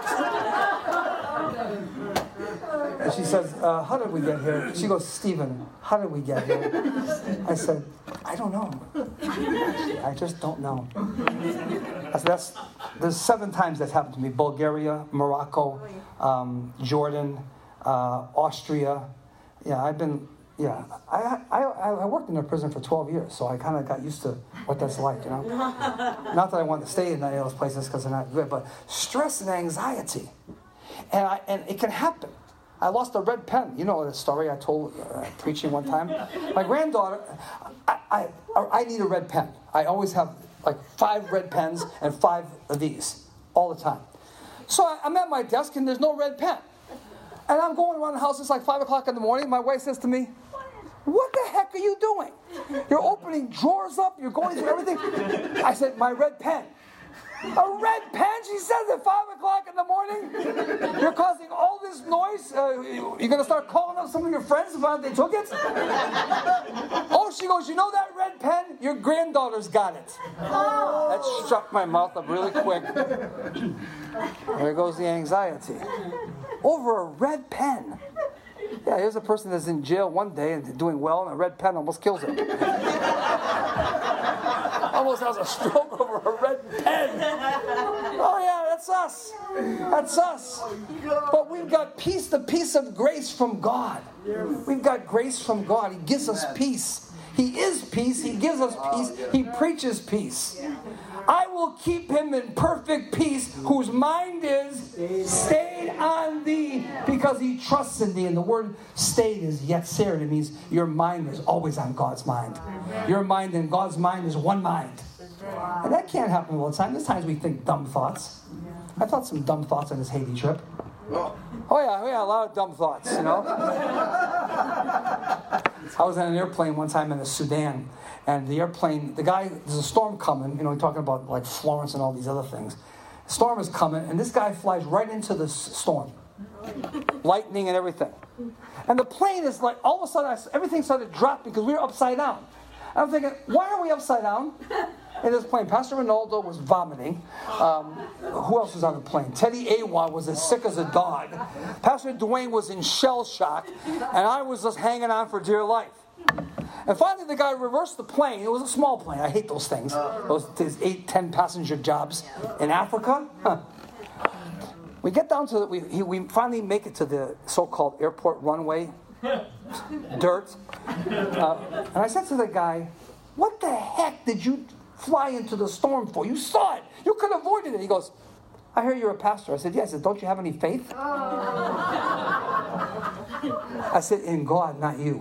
And she says, uh, "How did we get here?" She goes, "Stephen, how did we get here?" I said, "I don't know. I just don't know." I said, "That's." There's seven times that's happened to me. Bulgaria, Morocco, um, Jordan, uh, Austria. Yeah, I've been, yeah. I, I I worked in a prison for twelve years, so I kind of got used to what that's like, you know. Not that I want to stay in any of those places because they're not good, but stress and anxiety. And, I, and it can happen. I lost a red pen. You know the story I told uh, preaching one time. My granddaughter, I, I, I need a red pen. I always have like five red pens and five of these all the time. So I, I'm at my desk and there's no red pen. And I'm going around the house. It's like five o'clock in the morning. My wife says to me, what the heck are you doing? You're opening drawers up. You're going through everything. I said, my red pen. A red pen? She says at five o'clock in the morning? You're causing all this noise? Uh, you're going to start calling up some of your friends about they took it? Oh, she goes, you know that red pen? Your granddaughter's got it. Oh. That struck my mouth up really quick. There goes the anxiety. Over a red pen. Yeah, here's a person that's in jail one day and doing well, and a red pen almost kills him. Almost has a stroke over a red pen. Oh yeah, that's us. That's us. But we've got peace, the peace of grace from God. We've got grace from God. He gives us peace. He is peace. He gives us peace. He preaches peace. I will keep him in perfect peace whose mind is stayed on thee because he trusts in thee. And the word stayed is yetzer. It means your mind is always on God's mind. Your mind and God's mind is one mind. And that can't happen all the time. There's times we think dumb thoughts. I thought some dumb thoughts on this Haiti trip. Oh yeah, yeah, a lot of dumb thoughts, you know. I was on an airplane one time in the Sudan, and the airplane, the guy, there's a storm coming, you know, we're talking about like Florence and all these other things. The storm is coming, and this guy flies right into the s- storm. Lightning and everything. And the plane is like, all of a sudden, I, everything started dropping because we were upside down. And I'm thinking, why are we upside down in this plane? Pastor Ronaldo was vomiting. Um, who else was on the plane? Teddy Awa was as sick as a dog. Pastor Dwayne was in shell shock. And I was just hanging on for dear life. And finally, the guy reversed the plane. It was a small plane. I hate those things. Those, those eight, ten passenger jobs in Africa. Huh. We get down to the, we, he, we finally make it to the so-called airport runway. Dirt. Uh, and I said to the guy, what the heck did you fly into the storm for? You saw it. You could have avoided it. He goes, I hear you're a pastor. I said, yes. I said, don't you have any faith? I said, in God, not you.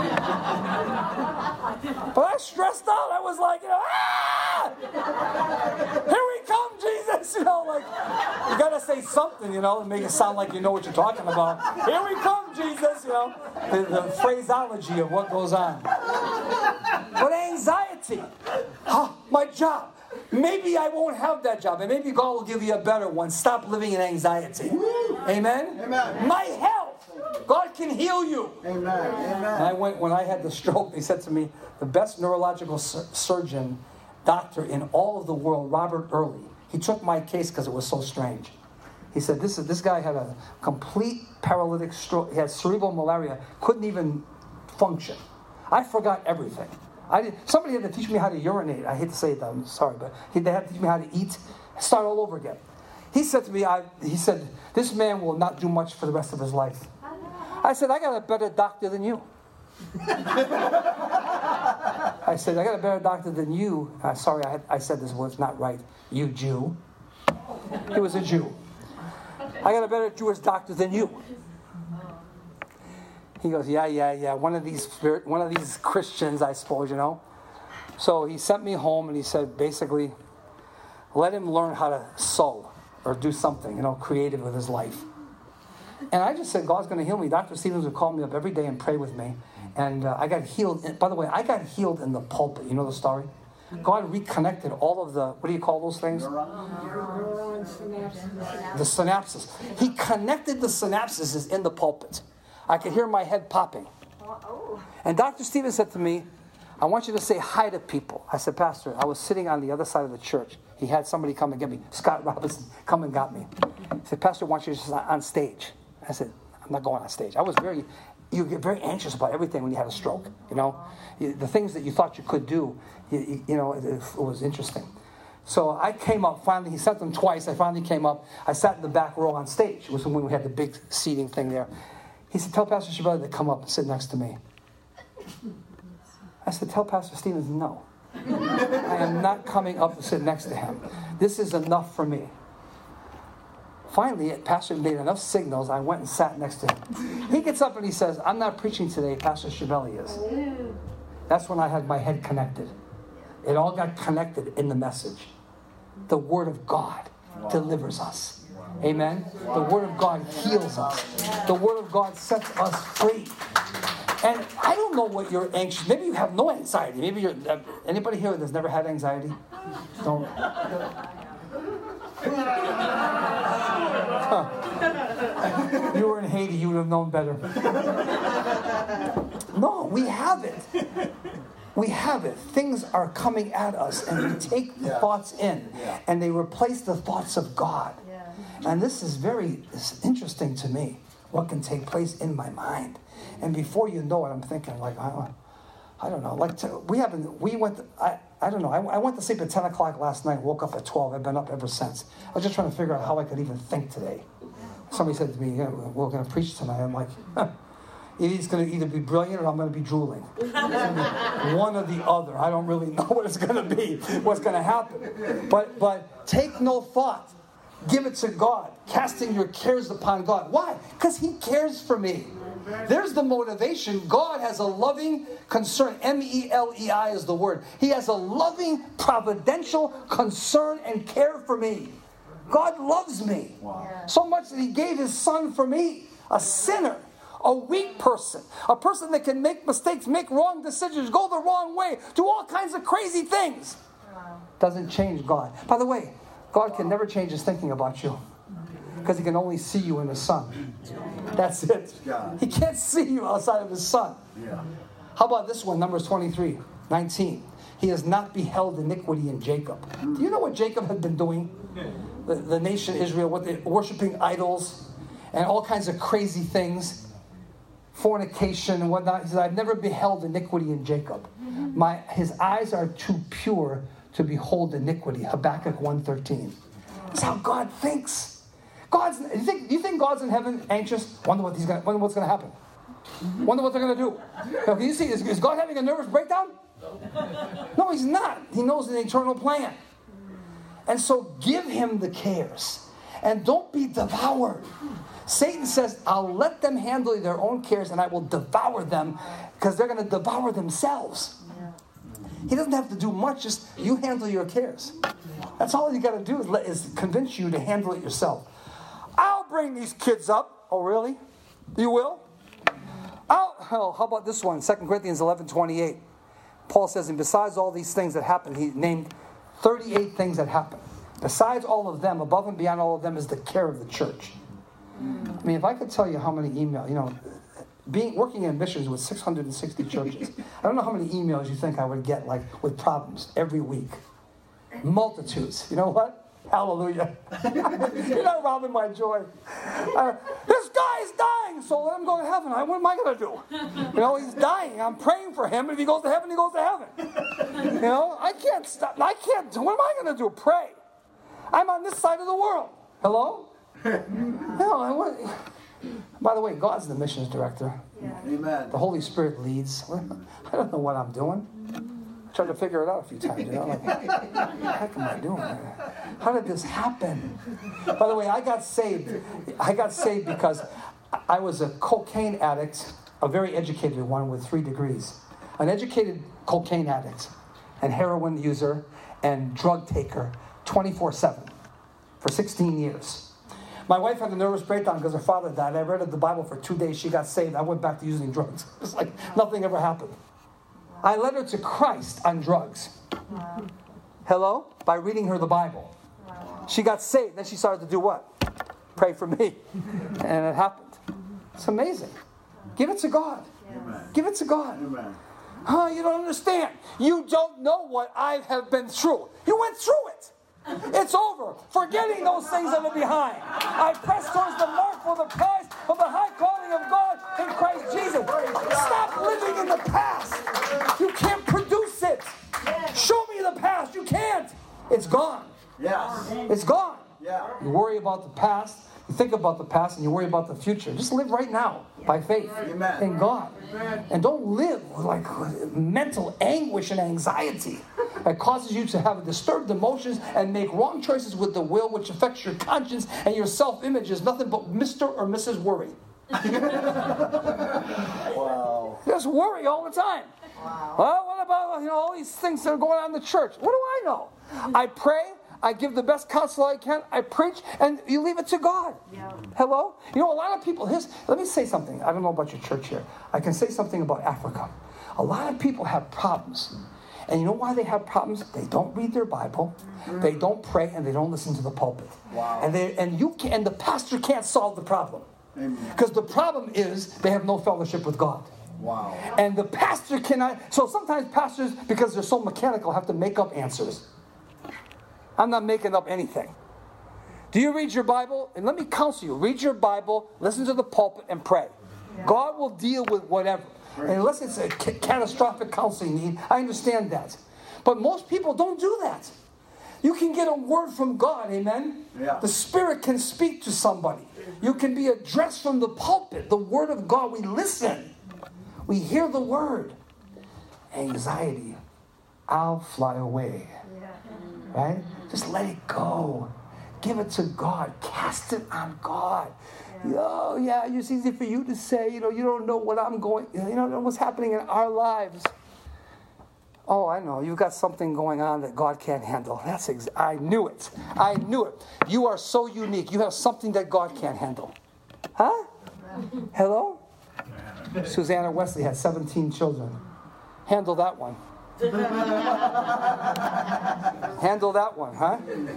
But I stressed out. I was like, you know, ah! Here we come, Jesus. You know, like, you got to say something, you know, and make it sound like you know what you're talking about. Here we come, Jesus, you know. The, the phraseology of what goes on. But anxiety. Oh, my job. Maybe I won't have that job, and maybe God will give you a better one. Stop living in anxiety. Amen? Amen. My health. God can heal you. Amen. Amen. And I went, when I had the stroke, he said to me, the best neurological sur- surgeon, doctor in all of the world, Robert Early, he took my case because it was so strange. He said, this, is, this guy had a complete paralytic stroke. He had cerebral malaria, couldn't even function. I forgot everything. I did, somebody had to teach me how to urinate. I hate to say it, I'm sorry, but he, they had to teach me how to eat, start all over again. He said to me, I, he said, this man will not do much for the rest of his life. I said, I got a better doctor than you. I said, I got a better doctor than you. Uh, sorry, I, had, I said this was not right. You Jew. He was a Jew. I got a better Jewish doctor than you. He goes, yeah, yeah, yeah. One of these spirit, one of these Christians, I suppose, you know. So he sent me home, and he said, basically, let him learn how to sew or do something, you know, creative with his life. And I just said, God's going to heal me. Doctor Stevens would call me up every day and pray with me. And uh, I got healed. And by the way, I got healed in the pulpit. You know the story? God reconnected all of the, what do you call those things? The synapses. He connected the synapses in the pulpit. I could hear my head popping. And Doctor Stevens said to me, I want you to say hi to people. I said, Pastor, I was sitting on the other side of the church. He had somebody come and get me. Scott Robinson come and got me. He said, Pastor, I want you to sit on stage. I said, I'm not going on stage. I was very, you get very anxious about everything when you had a stroke. You know, the things that you thought you could do, you, you know, it, it was interesting. So I came up finally. He sent them twice. I finally came up. I sat in the back row on stage. It was when we had the big seating thing there. He said, tell Pastor Shibeli to come up and sit next to me. I said, tell Pastor Stevens, no. I am not coming up to sit next to him. This is enough for me. Finally, Pastor made enough signals. I went and sat next to him. He gets up and he says, I'm not preaching today, Pastor Shibeli is. That's when I had my head connected. It all got connected in the message. The Word of God delivers us. Amen. The Word of God heals us. The Word of God sets us free. And I don't know what you're anxious. Maybe you have no anxiety. Maybe you're. Uh, anybody here that's never had anxiety? Don't. Huh. You were in Haiti. You would have known better. No, we have it. We have it. Things are coming at us, and we take the yeah. thoughts in, yeah. and they replace the thoughts of God. Yeah. And this is very this is interesting to me, what can take place in my mind. And before you know it, I'm thinking, like, I, I don't know. Like, to, we haven't, we went, to, I, I don't know. I, I went to sleep at ten o'clock last night, woke up at twelve. I've been up ever since. I was just trying to figure out how I could even think today. Somebody said to me, yeah, we're going to preach tonight. I'm like, huh. It's going to either be brilliant or I'm going to be drooling. It's going to be one or the other. I don't really know what it's going to be, what's going to happen. But but take no thought. Give it to God. Casting your cares upon God. Why? Because He cares for me. There's the motivation. God has a loving concern. M E L E I is the word. He has a loving, providential concern and care for me. God loves me. Wow. Yeah. So much that he gave his son for me, a sinner, a weak person, a person that can make mistakes, make wrong decisions, go the wrong way, do all kinds of crazy things. Wow. Doesn't change God. By the way, God can never change his thinking about you because he can only see you in his son. That's it. He can't see you outside of his son. Yeah. How about this one, Numbers twenty-three, nineteen? He has not beheld iniquity in Jacob. Do you know what Jacob had been doing? The, the nation Israel, what they worshiping idols and all kinds of crazy things, fornication and whatnot. He said, I've never beheld iniquity in Jacob. My his eyes are too pure to behold iniquity. Habakkuk one thirteen. That's how God thinks. God's. You think, you think God's in heaven anxious? Wonder what he's gonna. Wonder what's going to happen. Wonder what they're going to do. Now, can you see? Is, is God having a nervous breakdown? No, he's not. He knows an eternal plan. And so give him the cares. And don't be devoured. Satan says, I'll let them handle their own cares and I will devour them because they're going to devour themselves. He doesn't have to do much. Just you handle your cares. That's all you got to do is, let, is convince you to handle it yourself. I'll bring these kids up. Oh, really? You will? I'll, oh, how about this one? Second Corinthians eleven twenty-eight. Paul says, and besides all these things that happened, he named thirty-eight things that happened. Besides all of them, above and beyond all of them, is the care of the church. I mean, if I could tell you how many emails, you know, being working in missions with six hundred sixty churches, I don't know how many emails you think I would get, like, with problems every week. Multitudes. You know what? Hallelujah. You're not robbing my joy. Uh, this guy is dying, so let him go to heaven. I, what am I going to do? You know, he's dying. I'm praying for him. If he goes to heaven, he goes to heaven. You know, I can't stop. I can't. What am I going to do? Pray. I'm on this side of the world. Hello? No, I want. By the way, God's the missions director. Yeah. Amen. The Holy Spirit leads. I don't know what I'm doing. I tried to figure it out a few times, you know. Like, what the heck am I doing? How did this happen? By the way, I got saved. I got saved because I was a cocaine addict, a very educated one with three degrees. An educated cocaine addict, and heroin user, and drug taker, twenty-four seven, for sixteen years. My wife had a nervous breakdown because her father died. I read the Bible for two days. She got saved. I went back to using drugs. It's like nothing ever happened. I led her to Christ on drugs. Wow. Hello? By reading her the Bible. Wow. She got saved. Then she started to do what? Pray for me. And it happened. It's amazing. Give it to God. Yes. Give it to God. Amen. Huh? You don't understand. You don't know what I have been through. You went through it. It's over. Forgetting those things that are behind. I press towards the mark for the prize of the high calling of God in Christ Jesus. Stop living in the past. You can't produce it. Show me the past. You can't. It's gone. Yes. It's gone. Yeah. You worry about the past. You think about the past and you worry about the future. Just live right now by faith Amen. in God. And don't live with like mental anguish and anxiety that causes you to have disturbed emotions and make wrong choices with the will, which affects your conscience and your self-image is nothing but Mister or Missus Worry. Wow. Just worry all the time. Wow. Well, what about you know all these things that are going on in the church? What do I know? I pray. I give the best counsel I can. I preach, and you leave it to God. Yeah. Hello? You know, a lot of people, here's, let me say something. I don't know about your church here. I can say something about Africa. A lot of people have problems. And you know why they have problems? They don't read their Bible, they don't pray, and they don't listen to the pulpit. Wow. And they and you can, and the pastor can't solve the problem. Because the problem is they have no fellowship with God. Wow. And the pastor cannot, so sometimes pastors, because they're so mechanical, have to make up answers. I'm not making up anything. Do you read your Bible? And let me counsel you. Read your Bible, listen to the pulpit, and pray. Yeah. God will deal with whatever. And unless it's a ca- catastrophic counseling need, I understand that. But most people don't do that. You can get a word from God, amen? Yeah. The Spirit can speak to somebody. You can be addressed from the pulpit. The Word of God, we listen. We hear the Word. Anxiety, I'll fly away. Right? Just let it go. Give it to God. Cast it on God. Yeah. Oh, yeah, it's easy for you to say, you know, you don't know what I'm going, you don't know what's happening in our lives. Oh, I know. You've got something going on that God can't handle. That's ex- I knew it. I knew it. You are so unique. You have something that God can't handle. Huh? Hello? Susanna Wesley had seventeen children. Handle that one. Handle that one, huh?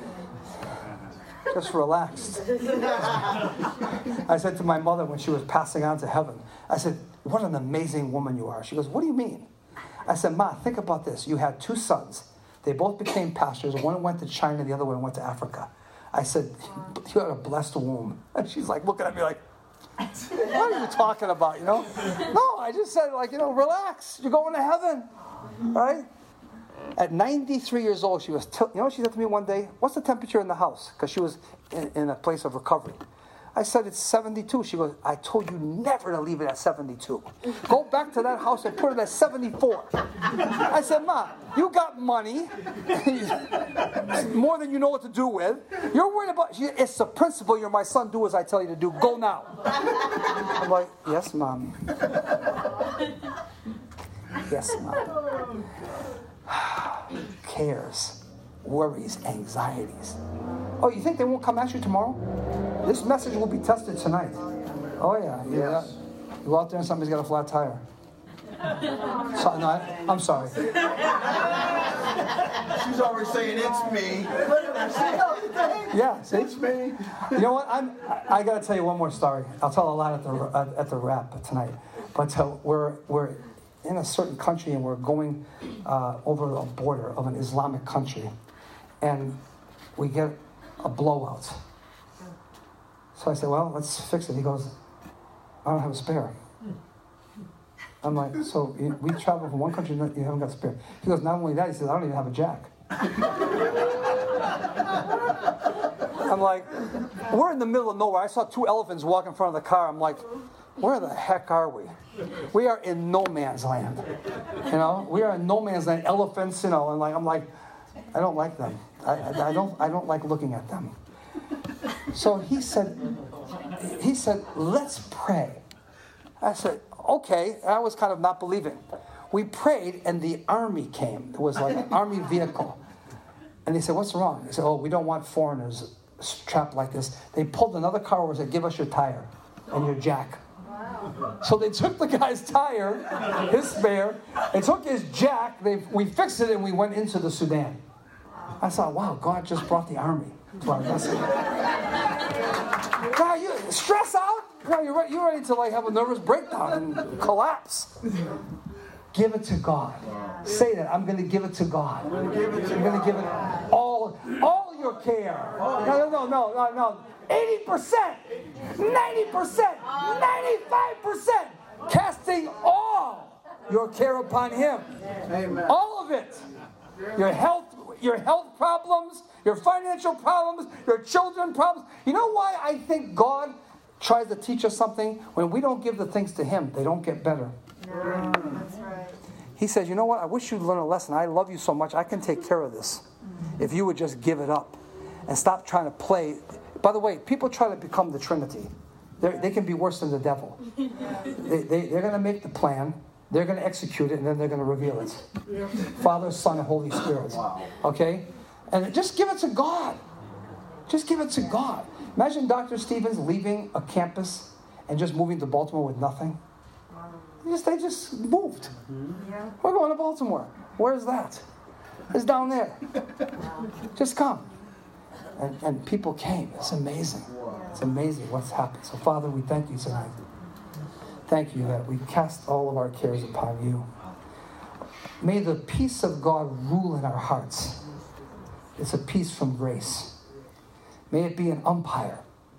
Just relaxed. I said to my mother when she was passing on to heaven, I said, what an amazing woman you are. She goes, what do you mean? I said, Ma, think about this. You had two sons. They both became pastors. One went to China, the other one went to Africa. I said, you had a blessed womb. And she's like looking at me like, what are you talking about, you know? No, I just said, like, you know, relax. You're going to heaven, right? At ninety-three years old, she was, t- you know what she said to me one day? What's the temperature in the house? Because she was in, in a place of recovery. I said, it's seventy-two. She goes, I told you never to leave it at seventy-two. Go back to that house and put it at seventy-four. I said, Ma, you got money, more than you know what to do with. You're worried about, it's the principle. You're my son. Do as I tell you to do. Go now. I'm like, yes, Mom. Yes, Mom. Cares, worries, anxieties. Oh, you think they won't come at you tomorrow? This message will be tested tonight. Oh, yeah. Yeah. You go out there and somebody's got a flat tire. So, no, I, I'm sorry. She's always saying, it's me. Yeah, see? It's me. You know what? I'm, I, I got to tell you one more story. I'll tell a lot at the at, at the wrap tonight. But uh, we're we're in a certain country and we're going uh, over a border of an Islamic country, and we get a blowout. So I said, well, let's fix it. He goes, I don't have a spare. I'm like, so you, we travel from one country, you haven't got a spare. He goes, not only that, he says, I don't even have a jack. I'm like, we're in the middle of nowhere. I saw two elephants walk in front of the car. I'm like, where the heck are we? We are in no man's land. You know, we are in no man's land. Elephants, you know, and like I'm like, I don't like them. I, I, I don't I don't like looking at them. So he said, he said, let's pray. I said, okay. I was kind of not believing. We prayed, and the army came. It was like an army vehicle. And they said, what's wrong? They said, oh, we don't want foreigners trapped like this. They pulled another car over and said, give us your tire and your jack. Wow. So they took the guy's tire, his spare, they took his jack, they, we fixed it, and we went into the Sudan. I thought, wow, God just brought the army to our vessel. God, you stress out? God, you're, ready, you're ready to like have a nervous breakdown and collapse. Give it to God. Say that. I'm going to give it to God. I'm going to give it all, all your care. No, no, no, no, no, no. eighty percent, ninety percent, ninety-five percent. Casting all your care upon Him. Amen. All of it. Your health, your health problems, your financial problems, your children problems. You know why I think God tries to teach us something? When we don't give the things to Him, they don't get better. Yeah, that's right. He says, you know what? I wish you'd learn a lesson. I love you so much. I can take care of this. If you would just give it up and stop trying to play. By the way, people try to become the Trinity. They're, they can be worse than the devil. They, they, they're going to make the plan. They're going to execute it, and then they're going to reveal it. Father, Son, and Holy Spirit. Okay? And just give it to God. Just give it to God. Imagine Doctor Stevens leaving a campus and just moving to Baltimore with nothing. They just, they just moved. Yeah. We're going to Baltimore. Where's that? It's down there. Just come. And, and people came. It's amazing. It's amazing what's happened. So, Father, we thank you tonight. Thank you that we cast all of our cares upon you. May the peace of God rule in our hearts. It's a peace from grace. May it be an umpire,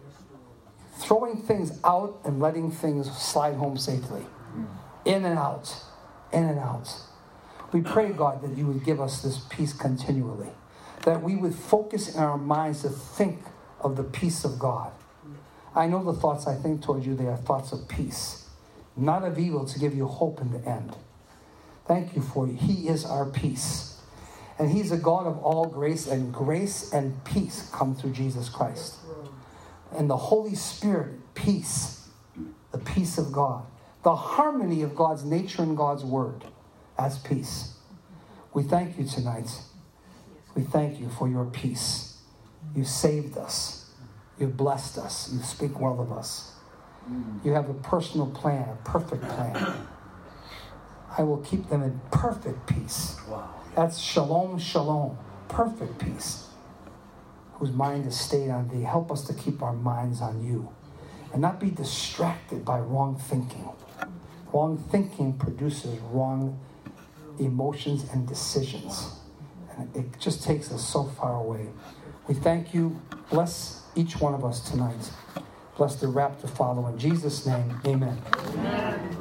throwing things out and letting things slide home safely. In and out, in and out. We pray, God, that you would give us this peace continually. That we would focus in our minds to think of the peace of God. I know the thoughts I think towards you, they are thoughts of peace, not of evil, to give you hope in the end. Thank you for you. He is our peace. And He's a God of all grace, and grace and peace come through Jesus Christ. And the Holy Spirit, peace, the peace of God, the harmony of God's nature and God's word as peace. We thank you tonight. We thank you for your peace. You saved us. You've blessed us. You speak well of us. You have a personal plan, a perfect plan. I will keep them in perfect peace. That's shalom, shalom, perfect peace. Whose mind is stayed on thee. Help us to keep our minds on you and not be distracted by wrong thinking. Wrong thinking produces wrong emotions and decisions. And it just takes us so far away. We thank you. Bless each one of us tonight. Bless the rap to follow. In Jesus' name, amen. Amen.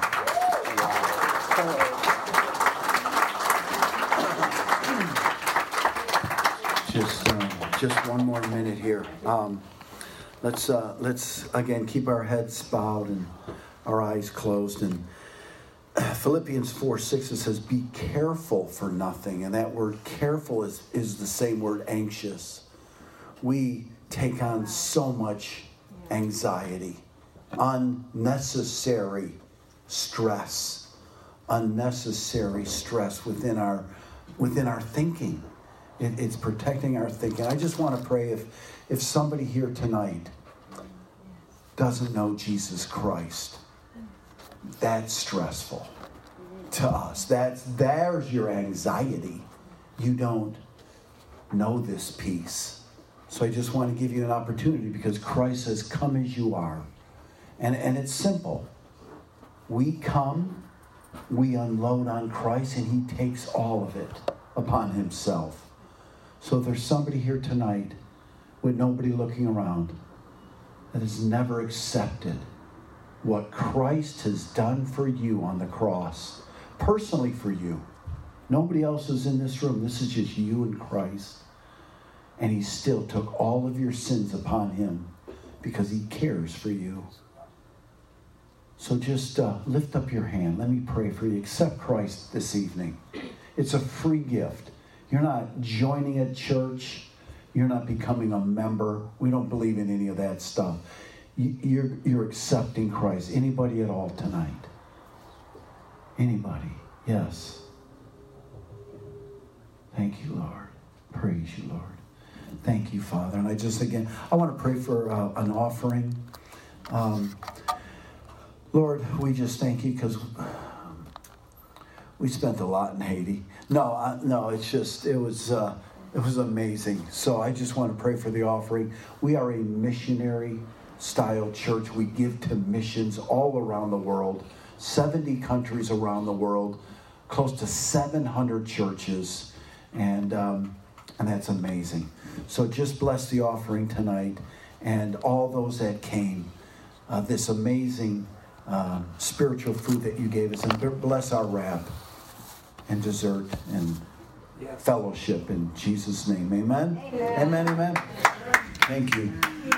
Just, uh, just one more minute here. Um, let's, uh, let's again keep our heads bowed and our eyes closed. And Philippians four six, it says, "Be careful for nothing." And that word "careful" is is the same word "anxious." We take on so much anxiety, unnecessary stress, unnecessary stress within our within our thinking. It, it's protecting our thinking. I just want to pray if if somebody here tonight doesn't know Jesus Christ, that's stressful to us. That's there's your anxiety. You don't know this peace. So I just want to give you an opportunity because Christ says, "Come as you are." And, and it's simple. We come, we unload on Christ, and he takes all of it upon himself. So if there's somebody here tonight with nobody looking around that has never accepted what Christ has done for you on the cross, personally for you, nobody else is in this room. This is just you and Christ. And he still took all of your sins upon him because he cares for you. So just uh, lift up your hand. Let me pray for you. Accept Christ this evening. It's a free gift. You're not joining a church. You're not becoming a member. We don't believe in any of that stuff. You're, you're accepting Christ. Anybody at all tonight? Anybody? Yes. Thank you, Lord. Praise you, Lord. Thank you, Father. And I just, again, I want to pray for uh, an offering. Um, Lord, we just thank you because we spent a lot in Haiti. No, I, no, it's just, it was, uh, it was amazing. So I just want to pray for the offering. We are a missionary-style church. We give to missions all around the world, seventy countries around the world, close to seven hundred churches, and um, and that's amazing. So just bless the offering tonight and all those that came. Uh, this amazing uh, spiritual food that you gave us. And bless our wrap and dessert and yes. fellowship in Jesus' name. Amen? Amen, amen. amen. Thank you.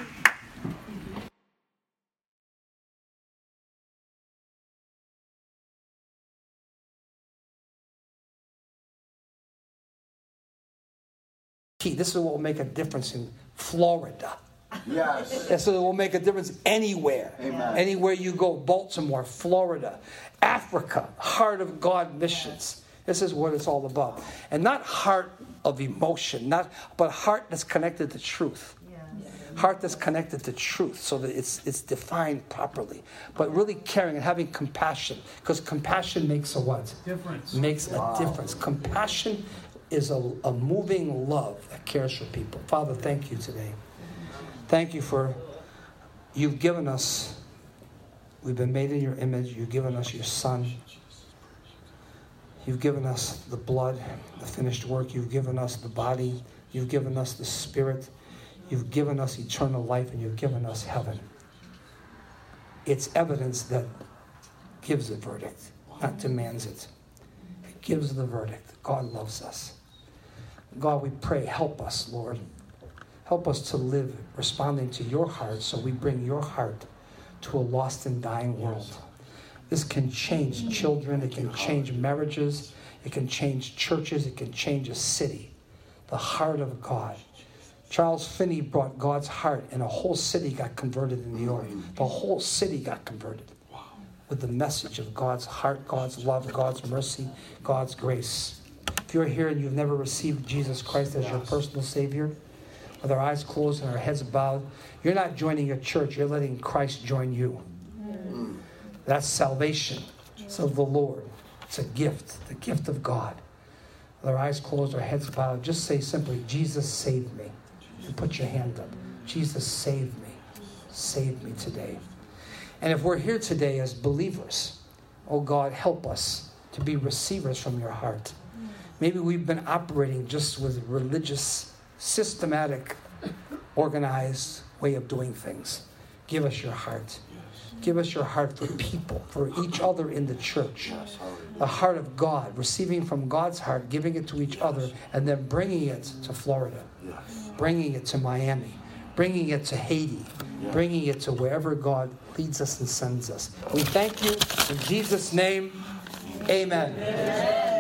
This is what will make a difference in Florida. Yes. This is what will make a difference anywhere. Amen. Anywhere you go, Baltimore, Florida, Africa, Heart of God missions. This is what it's all about. And not heart of emotion, not but heart that's connected to truth. Heart that's connected to truth so that it's it's defined properly. But really caring and having compassion. Because compassion makes a what? Difference. Makes Wow. a difference. Compassion is a, a moving love that cares for people. Father, thank you today. Thank you for, you've given us, we've been made in your image. You've given us your Son. You've given us the blood, the finished work. You've given us the body. You've given us the Spirit. You've given us eternal life, and you've given us heaven. It's evidence that gives a verdict, not demands it. It gives the verdict. God loves us. God, we pray, help us, Lord. Help us to live responding to your heart so we bring your heart to a lost and dying world. This can change children. It can change marriages. It can change churches. It can change a city. The heart of God. Charles Finney brought God's heart, and a whole city got converted in New York. The whole city got converted with the message of God's heart, God's love, God's mercy, God's grace. If you're here and you've never received Jesus Christ as your personal Savior, with our eyes closed and our heads bowed, you're not joining a church. You're letting Christ join you. That's salvation. It's of the Lord. It's a gift, the gift of God. With our eyes closed, our heads bowed, just say simply, Jesus, save me. And put your hand up. Jesus, save me. Save me today. And if we're here today as believers, oh God, help us to be receivers from your heart. Maybe we've been operating just with religious, systematic, organized way of doing things. Give us your heart. Give us your heart for people, for each other in the church. The heart of God, receiving from God's heart, giving it to each other, and then bringing it to Florida, bringing it to Miami, bringing it to Haiti, bringing it to wherever God leads us and sends us. We thank you in Jesus' name. Amen.